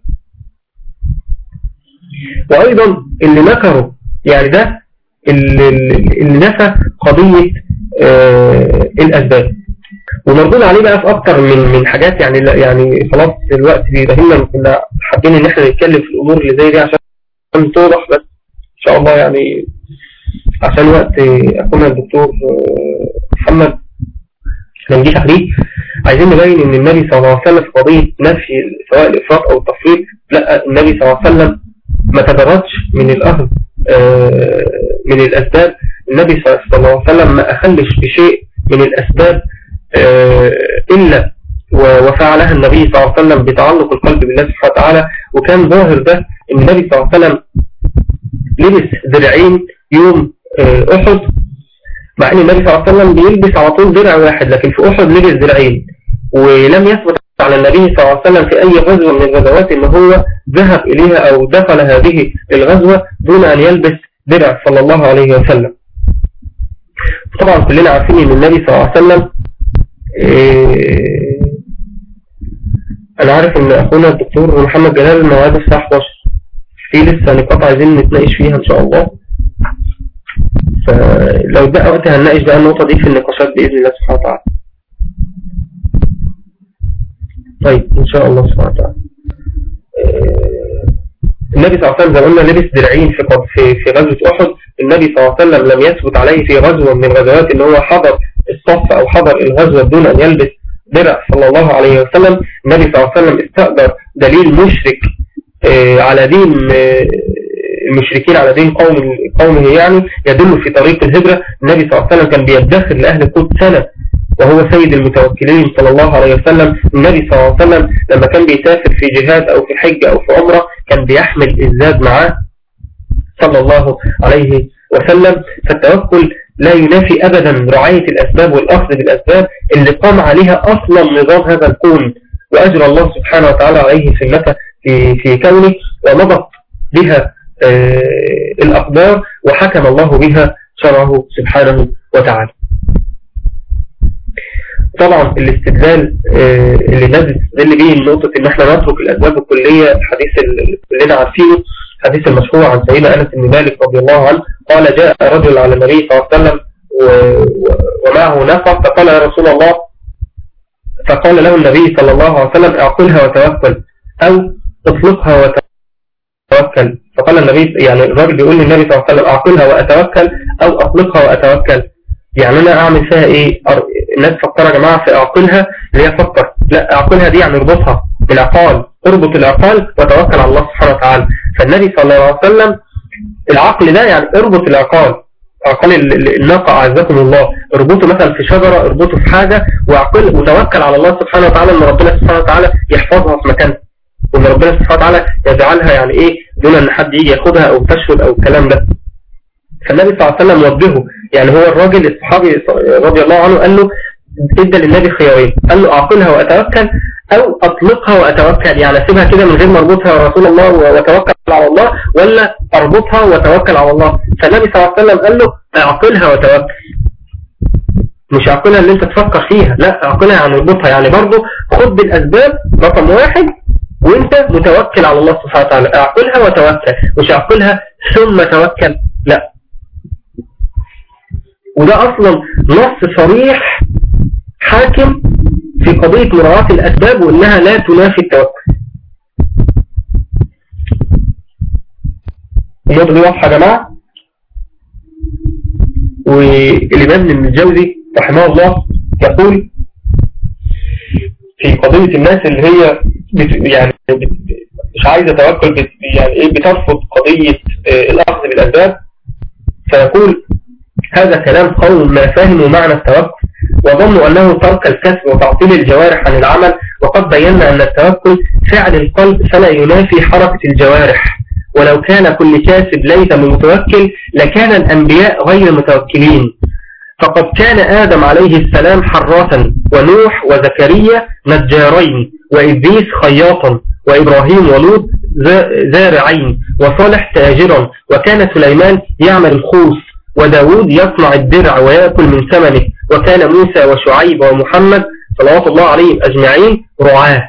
وأيضا اللي نكروا يعني ده اللي, اللي نفى قضية آه الأسباب، ومردود عليه بقى في أكتر من من حاجات. يعني يعني خلاص الوقت بيدهمنا، كنا حابين إن احنا نتكلم في الأمور اللي زي دي عشان توضح، بس إن شاء الله يعني عشان وقت أخونا الدكتور محمد ما نجيش عليه. عايزين نبين إن النبي صلى الله عليه وسلم في قضية نفي سواء الإفراط أو التفريط، لا، النبي صلى الله عليه وسلم ما تدرجش من الأخذ من الأسباب. النبي صلى الله عليه وسلم ما أخلش بشيء من الأسباب إلا وفعلها النبي صلى الله عليه وسلم بتعلق القلب بالله سبحانه وتعالى. وكان ظاهر ده إن النبي صلى الله عليه وسلم لبس درعين يوم أحد، مع أن النبي صلى الله عليه وسلم بيلبس على طول درع واحد، لكن في أحد لبس درعين. ولم يثبت على النبي صلى الله عليه وسلم في أي غزوة من الغزوات إن هو ذهب إليها أو دخل هذه الغزوة دون أن يلبس درع صلى الله عليه وسلم. طبعا كلنا عارفين أن النبي صلى الله عليه وسلم إيه أنا عارف أن أخونا الدكتور محمد جلال الموعد الساعة إحدى عشر، في لسه نقاط عايزين نتناقش فيها إن شاء الله، فلو بقى وقت هنناقش بقى النقطة دي في النقاشات بإذن الله سبحانه وتعالى. طيب إن شاء الله سبحانه وتعالى. النبي صلى الله عليه وسلم زي ما قلنا لبس درعين في في في غزوة أحد. النبي صلى الله عليه وسلم لم يثبت عليه في غزوة من الغزوات إن هو حضر الصف أو حضر الغزوة دون أن يلبس درع صلى الله عليه وسلم. النبي صلى الله عليه وسلم استأجر دليل مشرك على دين المشركين، على دين قوم قومه يعني، يدل في طريق الهجرة. النبي صلى الله عليه وسلم كان بيدخر لأهل القدس سنة وهو سيد المتوكلين صلى الله عليه وسلم. النبي صلى الله عليه وسلم لما كان بيسافر في جهاد أو في حج أو في عمرة كان بيحمل الزاد معاه صلى الله عليه وسلم. فالتوكل لا ينافي أبدا رعاية الأسباب والأخذ بالأسباب اللي قام عليها أصلا نظام هذا الكون، وأجرى الله سبحانه وتعالى عليه سنته في في كونه، ومضت بها آه الأقدار وحكم الله بها شرعه سبحانه وتعالى. طبعا الاستدلال آه اللي الناس بتستدل به نقطة ان احنا نترك الأسباب الكلية، الحديث اللي كلنا عارفينه، حديث المشهور عن سيدنا أنس بن مالك رضي الله عنه قال: جاء رجل على النبي صلى الله عليه وسلم ومعه نفر، فقال: يا رسول الله، فقال له النبي صلى الله عليه وسلم: اعقلها وتوكل أو اطلقها وتوكل. فقال النبي، يعني الراجل بيقول للنبي صلى الله عليه وسلم: اعقلها واتوكل او اطلقها واتوكل، يعني انا اعمل فيها ايه؟ الناس فكر يا جماعه في اعقلها اللي هي فكر، لا، اعقلها دي يعني اربطها بالعقال، اربط العقال وتوكل على الله سبحانه وتعالى. فالنبي صلى الله عليه وسلم العقل ده يعني اربط العقال، عقال الناقه اعزكم الله، اربطه مثلا في شجره، اربطه في حاجه، واعقل وتوكل على الله سبحانه وتعالى ان ربنا سبحانه وتعالى يحفظها في مكانها، وان ربنا سبحانه وتعالى يجعلها يعني ايه دون ان حد يجي ياخدها او تشهد او الكلام ده. فالنبي صلى الله عليه وسلم وجهه، يعني هو الراجل الصحابي رضي الله عنه قال له، ادى للنبي خيارين، قال له: اعقلها واتوكل او اطلقها واتوكل، يعني اسيبها كده من غير ما اربطها يا رسول الله واتوكل على الله، ولا اربطها واتوكل على الله؟ فالنبي صلى الله عليه وسلم قال له: اعقلها وتوكل، مش اعقلها اللي انت تفكر فيها، لا، اعقلها يعني اربطها، يعني برضه خد بالاسباب رقم واحد وانت متوكل على الله سبحانه وتعالى، اعقلها وتوكل، مش اعقلها ثم توكل، لا. وده اصلا نص صريح حاكم في قضية مراعاة الاسباب وانها لا تنافي التوكل. النقطة دي واضحة يا جماعة. والإمام ابن الجوزي رحمه الله يقول في قضية الناس اللي هي بت يعني بت مش عايزة توكل، بت يعني ايه بترفض قضية اه الأخذ بالأسباب، فيقول: هذا كلام قوم ما فهموا معنى التوكل وظنوا أنه ترك الكسب وتعطيل الجوارح عن العمل، وقد بينا أن التوكل فعل القلب فلا ينافي حركة الجوارح، ولو كان كل كاسب ليس من متوكل لكان الأنبياء غير متوكلين، فقد كان آدم عليه السلام حراسا، ونوح وزكريا نجارين، وإدريس خياطا، وإبراهيم ولوط زارعين وصالح تاجرا، وكان سليمان يعمل الخوص، وداود يصنع الدرع ويأكل من ثمنه، وكان موسى وشعيب ومحمد صلوات الله عليهم أجمعين رعاه.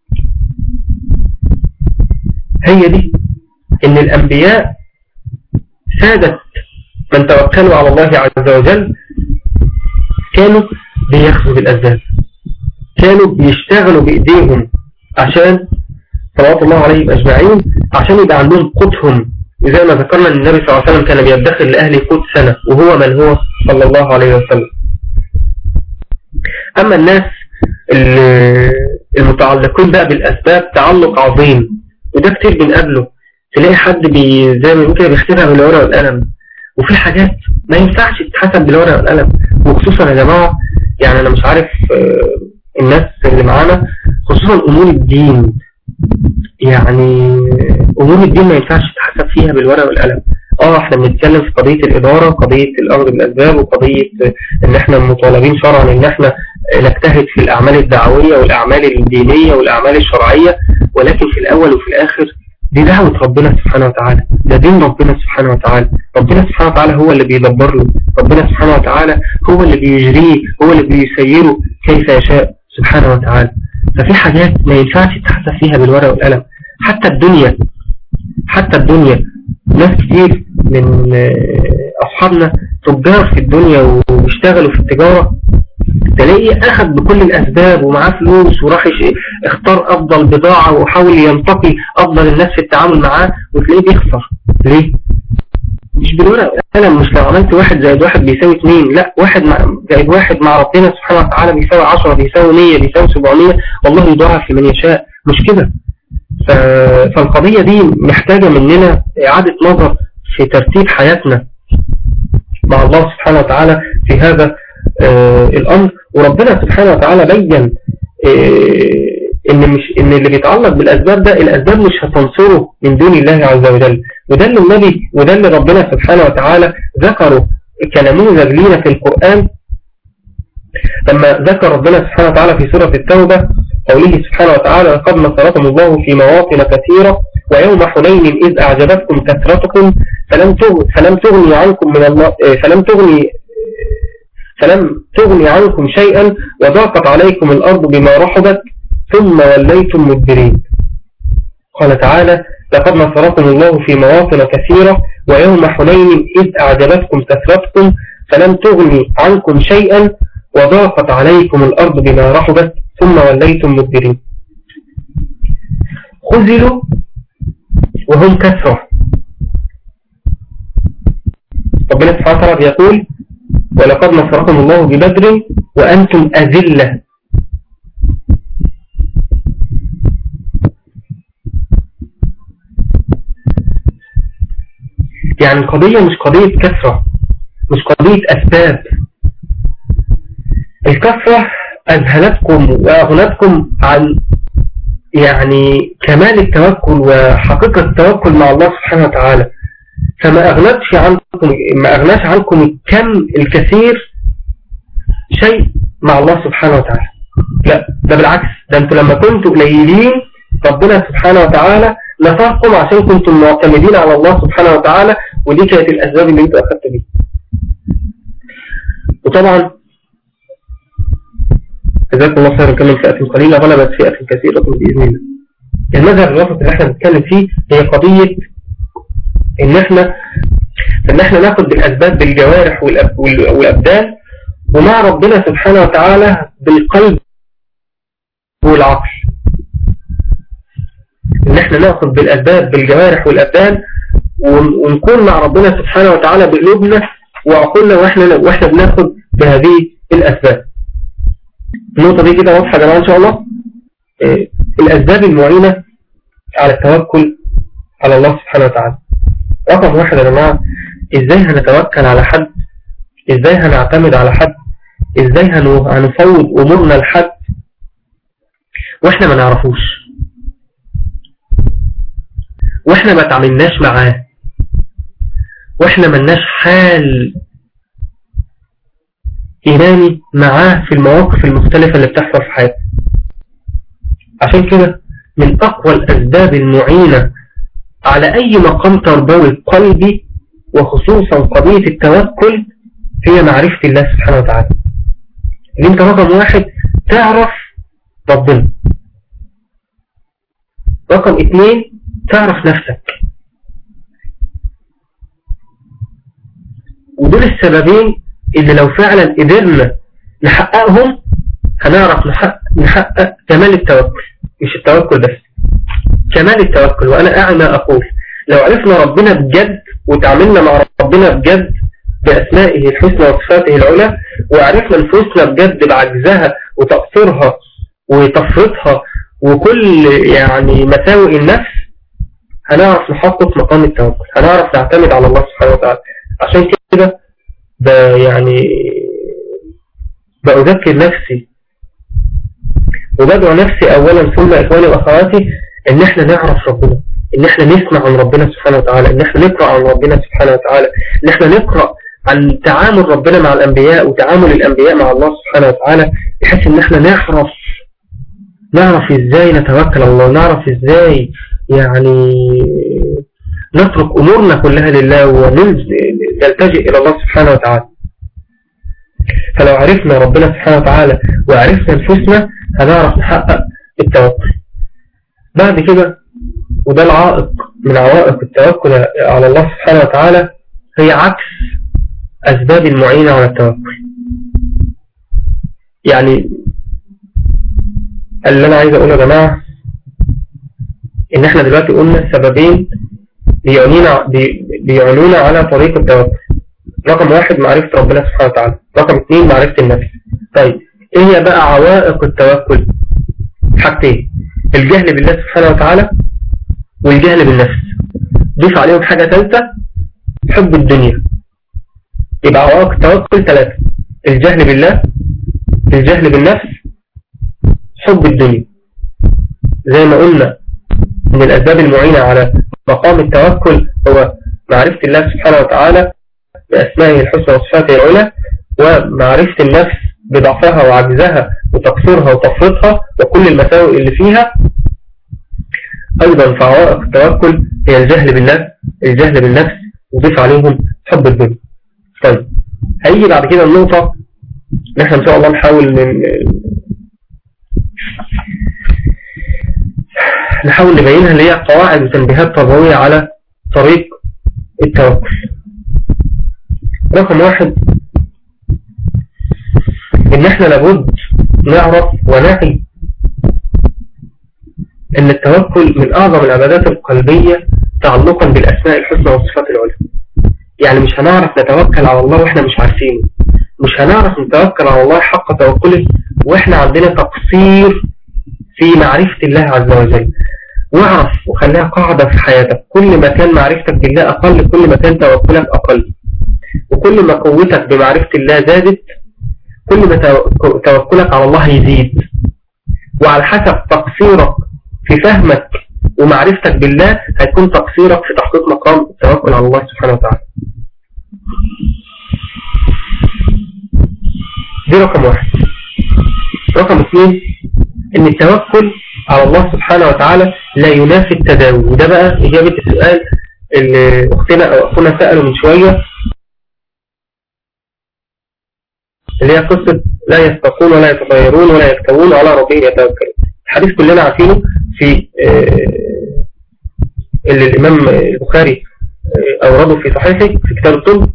هي دي إن الأنبياء سادة من توكلوا على الله عز وجل كانوا بيأخذوا بالأسباب، كانوا بيشتغلوا بإيديهم عشان صلوات الله عليهم أجمعين عشان يبقى عندهم قوتهم. وزي ما ذكرنا أن النبي صلى الله عليه وسلم كان بيدخل لأهله قوت سنة، وهو من هو صلى الله عليه وسلم. أما الناس المتعلقين بقى بالأسباب تعلق عظيم، وده كتير بنقابله، تلاقي حد بي زي ما بيقول كده بيخترع بالورقة والقلم، وفي حاجات ما ينفعش تتحسب بالورقة والقلم. وخصوصا يا جماعة يعني أنا مش عارف الناس اللي معانا، خصوصا أمور الدين، يعني أمور الدين ما ينفعش تتحسب فيها بالورقة والقلم. اه احنا بنتكلم في قضية الإدارة، قضية الأخذ بالأسباب، وقضية ان احنا مطالبين شرعا ان احنا نجتهد في الأعمال الدعوية والأعمال الدينية والأعمال الشرعية، ولكن في الأول وفي الآخر دي دعوة ربنا سبحانه وتعالى، ده دين ربنا سبحانه وتعالى. ربنا سبحانه وتعالى هو اللي بيدبر له، ربنا سبحانه وتعالى هو اللي بيجريه، هو اللي بيسيره كيف يشاء سبحانه وتعالى. ففي حاجات ما ينفعش تتحسب فيها بالورقة والقلم. حتى الدنيا حتى الدنيا ناس كتير من أصحابنا تجار في الدنيا وبيشتغلوا في التجارة، تلاقيه أخذ بكل الأسباب ومعاه فلوس وراح اختار أفضل بضاعة وحاول ينتقي أفضل الناس في التعامل معاه، وتلاقيه بيخسر. ليه؟ مش بالورقة والقلم. مش لو عملت واحد زائد واحد بيساوي اتنين، لا، واحد زائد واحد مع ربنا سبحانه وتعالى بيساوي عشرة، بيساوي مية، بيساوي سبعمية، والله يضاعف لمن يشاء. مش كده؟ فالقضية دي محتاجة مننا إعادة نظر في ترتيب حياتنا مع الله سبحانه وتعالى في هذا آه الأمر. وربنا سبحانه وتعالى بيّن آه إن, مش إن اللي بيتعلق بالأسباب ده الأسباب مش هتنصره من دون الله عز وجل. وده اللي النبي وده اللي ربنا سبحانه وتعالى ذكره كنموذج لينا في القرآن لما ذكر ربنا سبحانه وتعالى في سورة التوبة قوله سبحانه وتعالى: لقد نصركم الله في مواطن كثيرة ويوم حنين إذ أعجبتكم كثرتكم فلم فلم تغني عنكم من الله فلم تغني فلم تغني عنكم شيئا وضاقت عليكم الأرض بما رحبت ثم وليتم مدبرين. قال تعالى: لقد نصركم الله في مواطن كثيرة ويوم حنين إذ أعجبتكم كثرتكم فلم تغني عنكم شيئا وضاقت عليكم الأرض بما رحبت ثم وليتم مدبرين. خذلوا وهم كثرة. ربنا سبحانه وتعالى يقول: ولقد نصركم الله ببدر وأنتم أذلة. يعني القضية مش قضية كثرة، مش قضية أسباب. الكثرة أذهلتكم وأغنتكم عن يعني كمال التوكل وحقيقة التوكل مع الله سبحانه وتعالى، فما أغنتش عنكم ما أغناش عنكم الكم الكثير شيء مع الله سبحانه وتعالى. لا، ده بالعكس، ده أنتوا لما كنتوا قليلين ربنا سبحانه وتعالى نصركم عشان كنتم معتمدين على الله سبحانه وتعالى، ودي كانت الأسباب اللي انتوا أخذتوا بيها. وطبعا جزاكم الله خيرا، نتكلم فئة قليلة غلبت فئة كثيرة بإذن الله. المذهب الوسط اللي احنا بنتكلم فيه هي قضية ان احنا ان احنا ناخد بالأسباب بالجوارح والأبدان، ومع ربنا سبحانه وتعالى بالقلب والعقل. ان احنا ناخد بالأسباب بالجوارح والأبدان ونكون مع ربنا سبحانه وتعالى بقلوبنا وعقولنا واحنا واحنا بناخد بهذه الأسباب. النقطة دي كده واضحة يا جماعة إن شاء الله. إيه الأسباب المعينة على التوكل على الله سبحانه وتعالى؟ رقم واحد يا جماعة، إزاي هنتوكل على حد؟ إزاي هنعتمد على حد؟ إزاي هنفوض أمورنا لحد وإحنا ما نعرفوش، وإحنا ما تعاملناش معاه، وإحنا ملناش حال إيماني معاه في المواقف المختلفة اللي بتحصل في حياتنا؟ عشان كده من أقوى الأسباب المعينة على أي مقام تربوي قلبي، وخصوصا قضية التوكل، هي معرفة الله سبحانه وتعالى. اللي انت رقم واحد تعرف ربنا، رقم اثنين تعرف نفسك. ودول السببين اللي لو فعلا قدرنا نحققهم هنعرف نحقق, نحقق كمال التوكل. مش التوكل بس، كمال التوكل. وأنا أعنى أقول لو عرفنا ربنا بجد وتعاملنا مع ربنا بجد بأسمائه الحسنى وصفاته العلى، وعرفنا نفوسنا بجد بعجزها وتقصيرها وتفرطها وكل يعني مساوئ النفس، هنعرف نحقق مقام التوكل، هنعرف نعتمد على الله سبحانه وتعالى. عشان كده يعني بأذكر نفسي وبدعو نفسي أولا ثم إخواني وأخواتي إن احنا نعرف ربنا، إن احنا نسمع عن ربنا سبحانه وتعالى، إن احنا نقرأ عن ربنا سبحانه وتعالى، إن احنا نقرأ عن تعامل ربنا مع الأنبياء وتعامل الأنبياء مع الله سبحانه وتعالى، بحيث إن احنا نعرف نعرف إزاي نتوكل على الله، نعرف إزاي يعني نترك أمورنا كلها لله ونلتجئ إلى الله سبحانه وتعالى. فلو عرفنا ربنا سبحانه وتعالى وعرفنا نفسنا هنعرف نحقق التوكل. بعد كده وده العائق من عوائق التوكل على الله سبحانه وتعالى، هي عكس أسباب المعينة على التوكل. يعني اللي أنا عايز أقوله يا جماعة إن إحنا دلوقتي قلنا سببين بيعنينا بيعنونا على طريق التوكل. رقم واحد معرفة ربنا سبحانه وتعالى، رقم اثنين معرفة النفس. طيب ايه هي بقى عوائق التوكل؟ حاجتين: الجهل بالله سبحانه وتعالى والجهل بالنفس. ضيف عليهم حاجة ثالثة: حب الدنيا. يبقى عوائق التوكل ثلاثة: الجهل بالله، الجهل بالنفس، حب الدنيا. زي ما قلنا من الأسباب المعينة على مقام التوكل هو معرفة الله سبحانه وتعالى بأسمائه الحسنى وصفاته العلى، ومعرفة النفس بضعفها وعجزها وتقصيرها وتفرطها وكل المساوئ اللي فيها. أيضا فعوائق التوكل هي الجهل بالله، الجهل بالنفس، وضيف عليهم حب الدنيا. طيب هيجي بعد كده النقطة نحن إن شاء الله نحاول من نحاول نبينها، اللي هي قواعد وتنبيهات تربوية على طريق التوكل. رقم واحد: ان احنا لابد نعرف ونعي ان التوكل من اعظم العبادات القلبية تعلقا بالاسماء الحسنى والصفات العلى. يعني مش هنعرف نتوكل على الله واحنا مش عارفينه، مش هنعرف نتوكل على الله حق توكله واحنا عندنا تقصير في معرفة الله عز وجل. واعرف وخليها قاعدة في حياتك: كل ما كان معرفتك بالله اقل كل ما كان توكلك اقل، وكل ما قوتك بمعرفة الله زادت كل ما توكلك على الله يزيد. وعلى حسب تقصيرك في فهمك ومعرفتك بالله هيكون تقصيرك في تحقيق مقام التوكل على الله سبحانه وتعالى. دي رقم واحد. رقم اثنين: ان التوكل على الله سبحانه وتعالى لا ينافي التداوي. وده بقى اجابة السؤال اللي اختنا او اخونا سأله من شوية، اللي هي قصة لا يستقون ولا يتطيرون ولا يكتوون على ربهم يتوكلون. الحديث كلنا عارفينه في اللي الإمام البخاري أورده في صحيحه في كتاب الطب،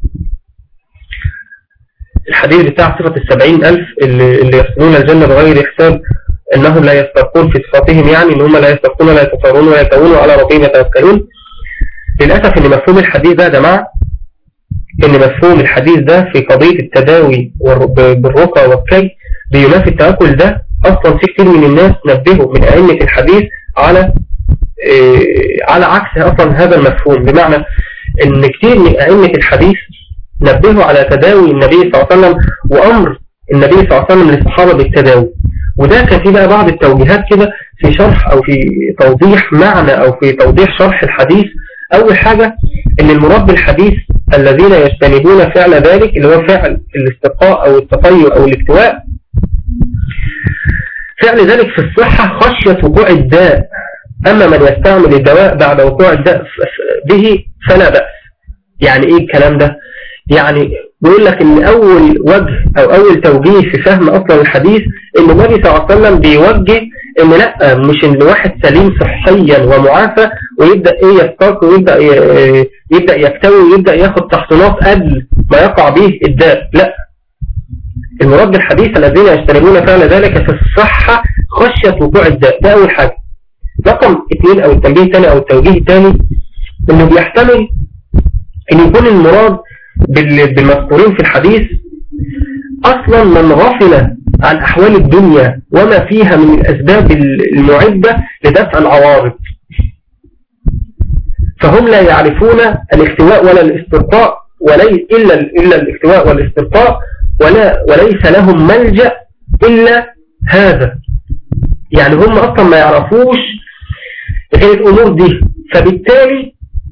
الحديث بتاع صفة السبعين ألف اللي, اللي يصلون الجنة بغير حساب، أنهم لا يستقون في صفاتهم، يعني أنهم لا يستقون ولا يتطيرون ولا يكتوون على ربهم يتوكلون. للأسف أن مفهوم الحديث ده يا جماعة، ان مفهوم الحديث ده في قضية التداوي بالرقى والكي بينافي التوكل. ده اصلا في كتير من الناس نبهوا من ائمة الحديث على إيه على عكس اصلا هذا المفهوم، بمعنى ان كتير من ائمة الحديث نبهوا على تداوي النبي صلى الله عليه وسلم وامر النبي صلى الله عليه وسلم للصحابة بالتداوي. وده كان في بقى بعض التوجيهات كده في شرح او في توضيح معنى او في توضيح شرح الحديث. اول حاجة ان المراد بالحديث الذين يجتنبون فعل ذلك، اللي هو فعل الاستقاء او التطير او الاكتواء، فعل ذلك في الصحة خشية وقوع الداء أما من يستعمل الدواء بعد وقوع الداء به فلا بأس. يعني إيه الكلام ده؟ يعني بيقول لك إن أول وجه أو أول توجيه في فهم أصلا الحديث إن النبي صلى الله عليه وسلم بيوجه إن لا، مش إن واحد سليم صحيا ومعافى ويبدأ إيه يستاق ويبدأ يبدأ يكتوي ويبدأ ياخد تحصينات قبل ما يقع به الداء. لا، المراد بالحديث الذين يجتنبون فعل ذلك في الصحة خشية وقوع الداء. ده أول حاجة. رقم اثنين أو التنبيه الثاني أو التوجيه الثاني إنه بيحتمل إن يكون المراد بالمذكورين في الحديث أصلا من غفل عن أحوال الدنيا وما فيها من الأسباب المعدة لدفع العوارض، فهم لا يعرفون الاختواء ولا الاسترقاء ولي إلا إلا الاختواء والاسترقاء ولا وليس لهم ملجأ إلا هذا. يعني هم أصلا ما يعرفوش غير الأمور دي، فبالتالي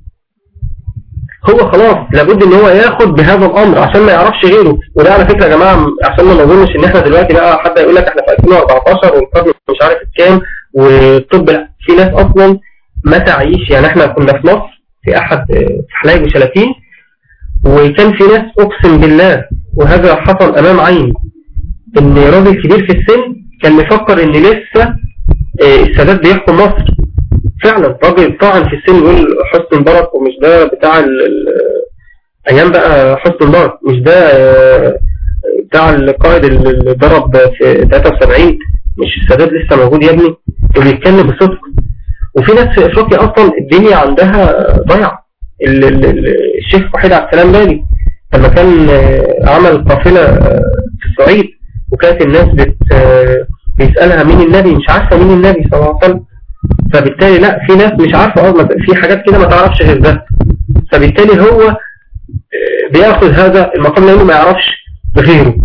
هو خلاص لابد ان هو ياخد بهذا الامر عشان ما يعرفش غيره. وده على فكرة يا جماعة عشان ما نظنش ان احنا دلوقتي بقى حد يقول لك احنا في ألفين وأربعتاشر والقرن مش عارف كام والطب، في ناس اصلا ما تعيش. يعني احنا كنا في مصر في احد حلايب وشلاتين وكان في ناس اقسم بالله وهذا حصل امام عين ان راجل كبير في السن كان مفكر ان لسه السادات بيحكم مصر. فعلا راجل طاعن في السن يقول حسني مبارك ومش ده بتاع ايام بقى حسني مبارك مش ده بتاع القائد اللي ضرب في ثلاثة وسبعين، مش السادات لسه موجود يا ابني. وبيتكلم بصدق. وفي ناس في افريقيا اصلا الدنيا عندها ضيع. الشيخ وحيد عبد السلام بالي لما كان عمل قافله في الصعيد وكانت الناس بت بيسألها مين النبي، مش عارفة مين النبي صلى الله عليه وسلم. فبالتالي لا، في ناس مش عارفة أصلا، في حاجات كده ما تعرفش غير ده. فبالتالي هو بياخذ هذا المقام لأنه ما يعرفش غيره.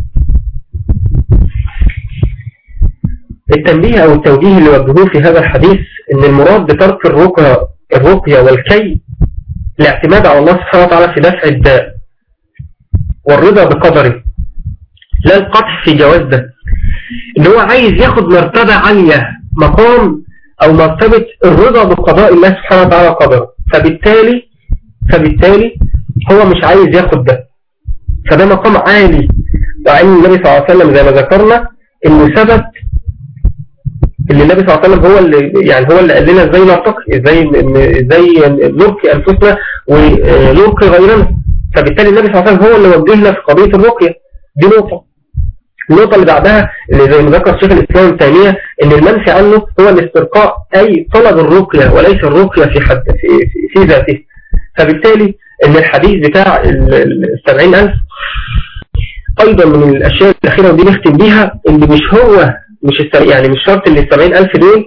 التنبيه أو التوجيه اللي وجهوه في هذا الحديث إن المراد بترك الرقية الرقية والكي الاعتماد على الله سبحانه وتعالى في دفع الداء والرضا بقدره، لا القطع في جواز ده. إن هو عايز ياخد مرتبة عالية، مقام أو مرتبة الرضا بقضاء الله سبحانه وتعالى قدره. فبالتالي فبالتالي هو مش عايز ياخد ده، فده مقام عالي. وعن النبي صلى الله عليه وسلم زي ما ذكرنا إنه ثبت إن النبي صلى الله عليه وسلم هو اللي يعني هو اللي قال لنا إزاي نرتقي، إزاي إزاي نرقي أنفسنا ونرقي غيرنا. فبالتالي النبي صلى الله عليه وسلم هو اللي وجهنا في قضية الرقية. دي نقطة. النقطة اللي بعدها اللي زي ما ذكر شيخ الإسلام ابن تيمية إن المنفي عنه هو الاسترقاء، أي طلب الرقية وليس الرقية في حد في, في, في ذاته. فبالتالي إن الحديث بتاع السبعين ألف أيضا من الأشياء الأخيرة ودي نختم بيها إن مش هو مش يعني مش شرط إن السبعين ألف دول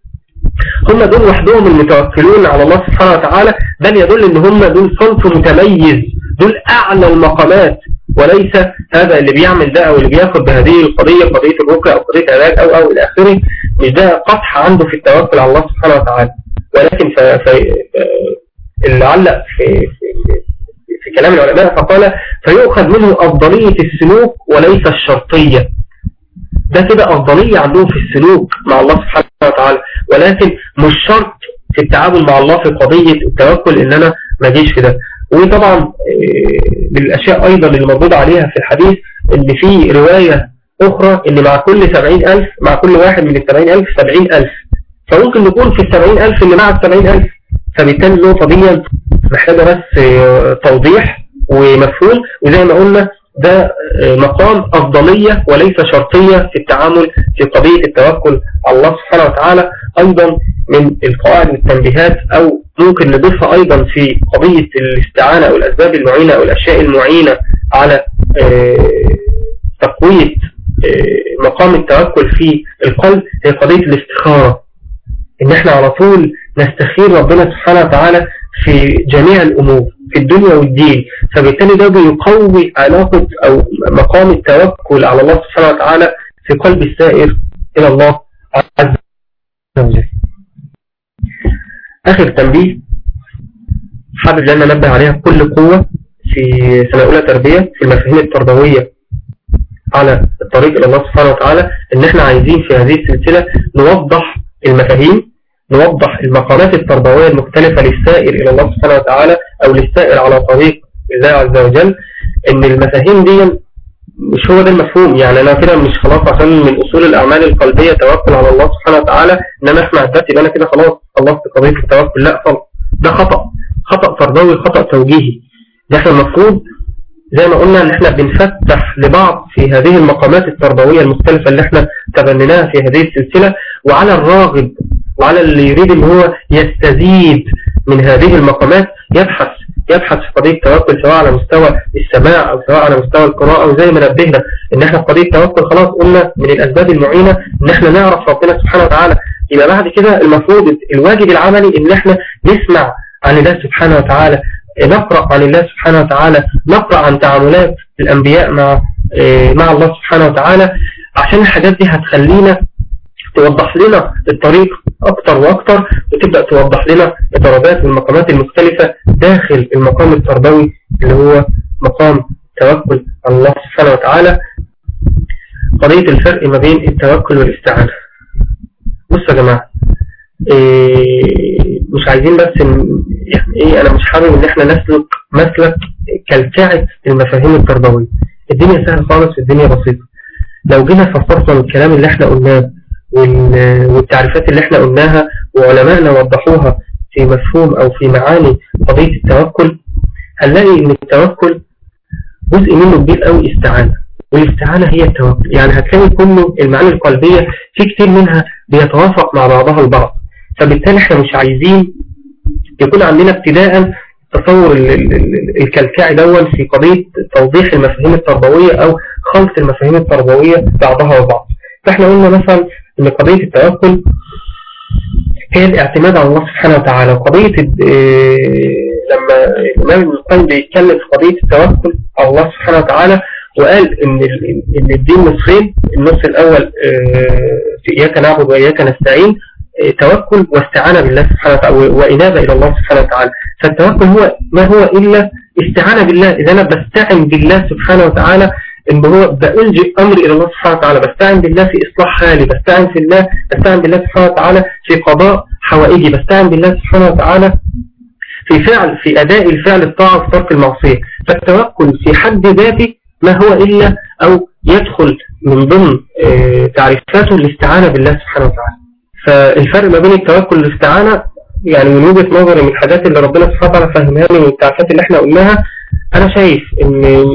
هم دول وحدهم المتوكلون على الله سبحانه وتعالى، بل يدل إن هم دول صنف متميز، دول أعلى المقامات، وليس هذا اللي بيعمل ده أو اللي بياخد بهذه القضية قضية الرقية أو قضية علاج أو أو إلى آخره. مش ده قطح عنده في التوكل على الله سبحانه وتعالى. ولكن ف... ف... اللي علق في... في... في كلام العلماء فقال فيؤخذ منه أفضلية السلوك وليس الشرطية. ده كده أفضلية عندهم في السلوك مع الله سبحانه وتعالى، ولكن مش شرط في التعامل مع الله في قضية التوكل إن أنا ما جيش في ده. وطبعا من الأشياء أيضا اللي موجود عليها في الحديث إن في رواية أخرى إن مع كل سبعين ألف مع كل واحد من السبعين ألف سبعين ألف، فممكن نكون في السبعين ألف اللي مع السبعين ألف. فبالتالي النقطة دي محتاجة بس توضيح ومفهوم. وزي ما قلنا ده مقام أفضلية وليس شرطية في التعامل في قضية التوكل على الله سبحانه وتعالى. أيضا من القواعد والتنبيهات أو ممكن نضيفها أيضا في قضية الاستعانة أو الأسباب المعينة أو الأشياء المعينة على تقوية مقام التوكل في القلب هي قضية الاستخارة. إن احنا على طول نستخير ربنا سبحانه وتعالى في جميع الأمور في الدنيا والدين. فبالتالي ده بيقوي علاقة أو مقام التوكل على الله سبحانه وتعالى في قلب السائر إلى الله عز وجل. آخر تنبيه حابب لأن ننبه عليها بكل قوة في سنة أولى تربية في المفاهيم التربوية على الطريق إلى الله سبحانه وتعالى، إن احنا عايزين في هذه السلسلة نوضح المفاهيم نوضح المقامات التربوية المختلفة للسائر إلى الله سبحانه وتعالى أو للسائر على طريق الله عز وجل، إن المفاهيم دي مش هو ده المفهوم. يعني أنا كده مش خلاص عشان من أصول الأعمال القلبية توكل على الله سبحانه وتعالى إن أنا أسمع الذات يبقى أنا كده خلاص خلصت قضية التوكل. لا خلاص، ده خطأ، خطأ تربوي، خطأ توجيهي. ده احنا المفروض زي ما قلنا ان احنا بنفتح لبعض في هذه المقامات التربوية المختلفة اللي احنا تبنيناها في هذه السلسلة، وعلى الراغب وعلى اللي يريد ان هو يستزيد من هذه المقامات يبحث يبحث في قضية التوكل، سواء على مستوى السماع او سواء على مستوى القراءة. وزي ما نبهنا ان احنا في قضية التوكل خلاص قلنا من الاسباب المعينة ان احنا نعرف ربنا سبحانه وتعالى. يبقى بعد كده المفروض الواجب العملي ان احنا نسمع عن الله سبحانه وتعالى، نقرأ عن الله سبحانه وتعالى، نقرأ عن تعاملات الأنبياء مع مع الله سبحانه وتعالى، عشان الحاجات دي هتخلينا توضح لنا الطريق أكتر وأكتر، وتبدأ توضح لنا الدرجات والمقامات المختلفة داخل المقام التربوي اللي هو مقام توكل على الله سبحانه وتعالى. قضية الفرق ما بين التوكل والاستعانة. بصوا يا جماعة، إيه مش عايزين بس يعني ايه، انا مش حابب ان احنا نسلك مسلك كالكعة المفاهيم التربوية. الدنيا سهلة خالص والدنيا بسيطة. لو جينا فصلنا الكلام اللي احنا قلناه والتعريفات اللي احنا قلناها وعلمائنا وضحوها في مفهوم او في معاني قضية التوكل، هنلاقي ان التوكل جزء منه كبير قوي استعانة، والاستعانة هي التوكل. يعني هتلاقي كله المعاني القلبية في كتير منها بيتوافق مع بعضها البعض. فبالتالي احنا مش عايزين يكون عندنا ابتداء تصور الكلكعي دون في قضية توضيح المفاهيم التربوية او خلط المفاهيم التربوية بعضها وبعض. فاحنا قلنا مثلا ان قضية التوكل هي الاعتماد على الله سبحانه وتعالى. وقضية لما الإمام ابن القيم بيتكلم في قضية التوكل على الله سبحانه وتعالى وقال ان ان الدين نصفين، النص الاول في اياك نعبد واياك نستعين، توكل واستعانة بالله سبحانه وتعالى وإنابة إلى الله سبحانه وتعالى. فالتوكل هو ما هو إلا استعانة بالله. إذا أنا بستعن بالله سبحانه وتعالى إن هو بألجئ أمري إلى الله سبحانه وتعالى، بستعن بالله في إصلاح حالي، بستعن في الله بستعن بالله سبحانه وتعالى في قضاء حوائجي، بستعن بالله سبحانه وتعالى في فعل في أداء الفعل الطاعة وترك المعصية. فالتوكل في حد ذاته ما هو إلا أو يدخل من ضمن تعريفاته الاستعانة بالله سبحانه وتعالى. فالفرق ما بين التوكل والاستعانة يعني من وجهة نظري من الحاجات اللي ربنا سبحانه وتعالى فهمها لي والتعريفات اللي احنا قلناها، انا شايف ان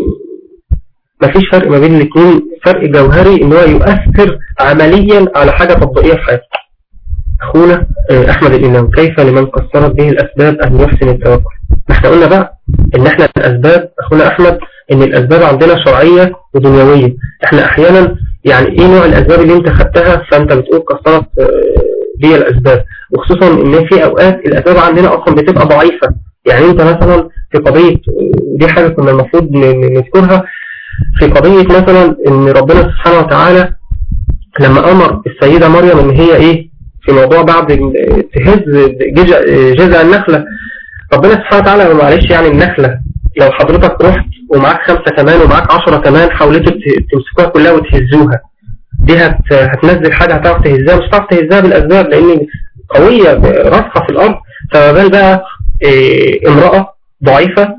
مفيش فرق ما بين الاثنين، فرق جوهري ان هو يؤثر عمليا على حاجة تطبيقية في حياتك. اخونا احمد الامام، كيف لمن قصرت به الاسباب ان يحسن التوكل؟ ما احنا قلنا بقى ان احنا الاسباب اخونا احمد ان الاسباب عندنا شرعية ودنيوية. احنا احيانا يعني ايه نوع الاسباب اللي انت خدتها فانت بتقول قصرت بيه الاسباب، وخصوصا ان في اوقات الاسباب عندنا اصلا بتبقى ضعيفة. يعني انت مثلا في قضية، دي حاجة كنا المفروض نذكرها، في قضية مثلا ان ربنا سبحانه وتعالى لما امر السيدة مريم ان هي ايه في موضوع بعد تهز جذع النخلة، ربنا سبحانه وتعالى معلش يعني النخلة لو حضرتك رحت ومعاك خمسة كمان ومعاك عشرة كمان حاولتوا تمسكوها كلها وتهزوها، دي هت... هتنزل حاجة هتعرف تهزها؟ مش هتعرف تهزها بالأسباب لأن قوية راسخة في الأرض. فبال بقى إيه امرأة ضعيفة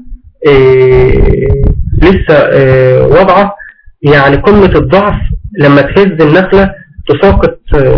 إيه لسه إيه وضعة يعني قمة الضعف، لما تهز النخلة تساقط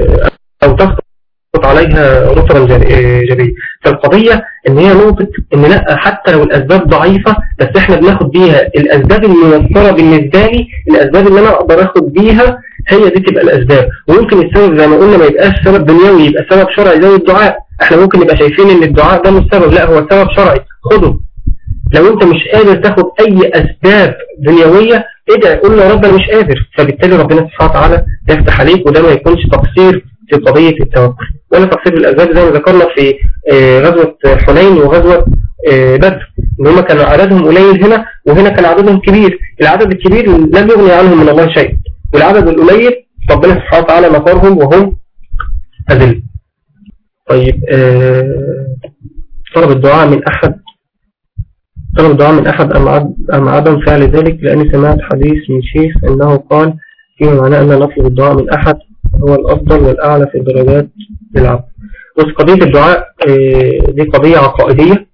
أو تسقط عليها رطبا جبية. فالقضية ان هي نقطة ان لا، حتى لو الاسباب ضعيفة بس احنا بناخد بيها الاسباب الميسرة بالنسبة لي، الاسباب اللي انا اقدر اخد بيها هي دي تبقى الاسباب. وممكن السبب زي ما قلنا ما يبقاش سبب دنيوي، يبقى سبب شرعي زي الدعاء. احنا ممكن نبقى شايفين ان الدعاء ده مش سبب، لا هو سبب شرعي خده. لو انت مش قادر تاخد اي اسباب دنيوية ادعي قول له يا رب انا مش قادر، فبالتالي ربنا سبحانه وتعالى يفتح عليك، وده ما يكونش تقصير في قضية التوكل ولا تقصير بالأسباب زي ما ذكرنا في غزوة حنين وغزوة بدر، ان هم كانوا عددهم قليل هنا وهنا كان عددهم كبير. العدد الكبير لم يغني عنهم من الله شيء، والعدد القليل ربنا سبحانه وتعالى نصرهم وهم أذل. طيب طلب الدعاء من أحد طلب الدعاء من أحد أم عدم فعل ذلك؟ لأني سمعت حديث من شيخ أنه قال فيما معناه أن نطلب الدعاء من أحد هو الأفضل والأعلى في الدرجات للعبد. بس قضية الدعاء دي قضية عقائدية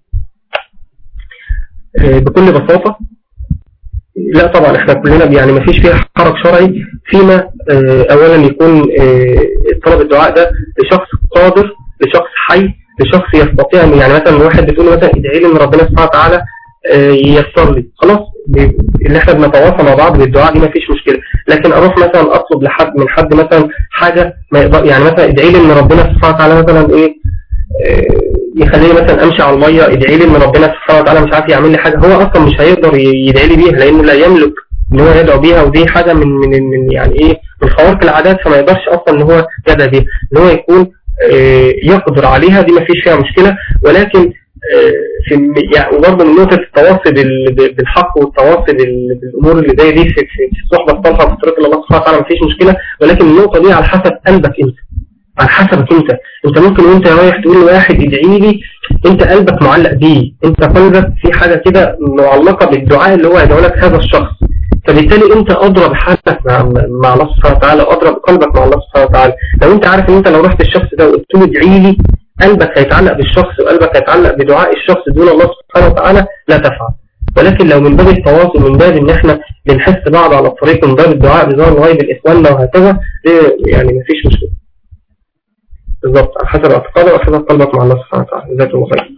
بكل بساطة. لا طبعا احنا كلنا يعني ما فيش فيها حرج شرعي فيما اولا يكون طلب الدعاء ده لشخص قادر، لشخص حي، لشخص يستطيع. يعني مثلا واحد بتقول مثلا ادعي لي ان ربنا سبحانه وتعالى ييسر لي، خلاص اللي احنا بنتواصل مع بعض بالدعاء دي ما فيش مشكلة. لكن اروح مثلا اطلب لحد من حد مثلا حاجة ما يقدر، يعني مثلا ادعي لي ان ربنا سبحانه وتعالى مثلا ايه يخليني مثلا امشي على الميه، ادعي لي ان ربنا سبحانه وتعالى مش عارف يعمل لي حاجه، هو اصلا مش هيقدر يدعي لي بيها لانه لا يملك ان هو يدعو بيها، ودي حاجه من من من يعني ايه من خوارق العادات، فما يقدرش اصلا ان هو يدعي بيها. ان هو يكون يقدر عليها دي ما فيش فيها مشكله. ولكن في يعني وبرضه من نقطه التواصي بالحق والتواصي بالامور اللي زي دي في الصحبه الصالحه في طريق الله سبحانه وتعالى ما فيش مشكله. ولكن النقطه دي على حسب قلبك انت، على حسبك انت. انت ممكن وانت رايح تقول لواحد ادعي لي، انت قلبك معلق بيه، انت قلبك في حاجه كده معلقه بالدعاء اللي هو يدعو لك هذا الشخص، فبالتالي انت ادرى بحالك مع مع الله سبحانه وتعالى، ادرى بقلبك مع الله سبحانه وتعالى. لو انت عارف ان انت لو رحت الشخص ده وقلت له ادعي لي، قلبك هيتعلق بالشخص وقلبك هيتعلق بدعاء الشخص دون الله سبحانه وتعالى، لا تفعل. ولكن لو من باب التواصل، من باب ان احنا بنحس بعض على الطريق، من باب الدعاء بظهر الغيب الاخوان وهكذا، يعني ما فيش مشكله. بالضبط على حسب اعتقادك وعلى حسب قلبك مع الله سبحانه وتعالى. جزاك الله خير.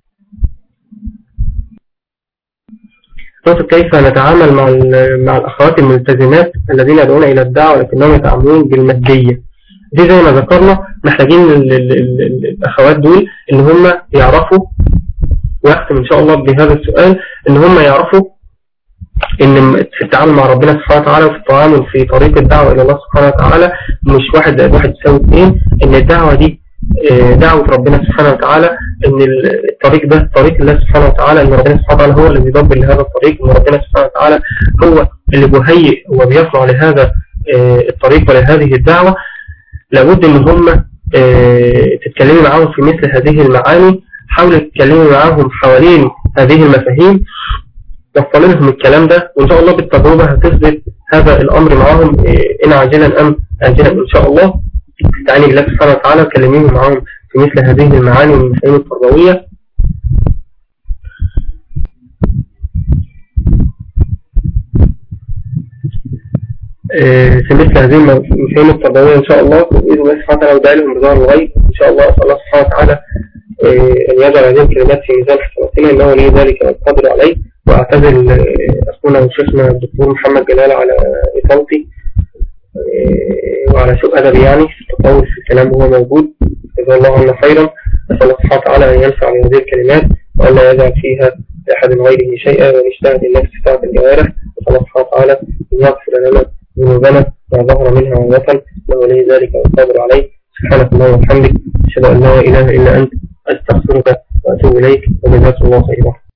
نقطة كيف نتعامل مع مع الأخوات الملتزمات الذين يدعون إلى الدعوة لكنهم يتعاملون بالمادية. دي زي ما ذكرنا محتاجين الأخوات دول إن هم يعرفوا، وأختم إن شاء الله بهذا السؤال، إن هم يعرفوا إن في التعامل مع ربنا سبحانه وتعالى وفي التعامل في طريق الدعوة إلى الله سبحانه وتعالى مش واحد زائد واحد يساوي اثنين. إن الدعوة دي دعوة ربنا سبحانه وتعالى، إن الطريق ده طريق الله سبحانه وتعالى، إن ربنا سبحانه وتعالى هو اللي بيدبر لهذا الطريق، إن ربنا سبحانه وتعالى هو اللي بيهيئ وبيصنع لهذا الطريق ولهذه الدعوة. لابد إن هم تتكلمي معاهم في مثل هذه المعاني، حاولوا تتكلمي معاهم حوالين هذه المفاهيم، وصل لهم الكلام ده، وإن شاء الله بالتجربة هتثبت هذا الأمر معاهم إن عاجلا أم آجلا إن شاء الله. استعيني بالله سبحانه وتعالى وكلميهم معاهم في مثل هذه المعاني والمفاهيم التربوية. في مثل هذه المفاهيم التربوية إن شاء الله بإذن الله سبحانه وتعالى، ودعي لهم بظهر الغيب إن شاء الله. أسأل الله سبحانه وتعالى أن يجعل هذه الكلمات في ميزان حسناتنا إنه ولي ذلك والقادر عليه. وأعتذر أخونا وشيخنا الدكتور محمد جلال على صوتي وعلى سوء أدبي يعني في التطور في الكلام وهو موجود، جزاه الله عنا خيرا. أسأل الله سبحانه وتعالى أن ينفع بهذه الكلمات وأن لا يجعل فيها لأحد غيره شيئا، ونجتهد النفس ساعة الجوارح. وأسأل الله سبحانه وتعالى أن يغفر لنا ذنوبنا ما ظهر منها وبطن، إنه ولي ذلك والقادر عليه. سبحانك اللهم وبحمدك، أشهد أن لا إله إلا أنت، أستغفرك وأتوب إليك، وجزاك الله خيرا.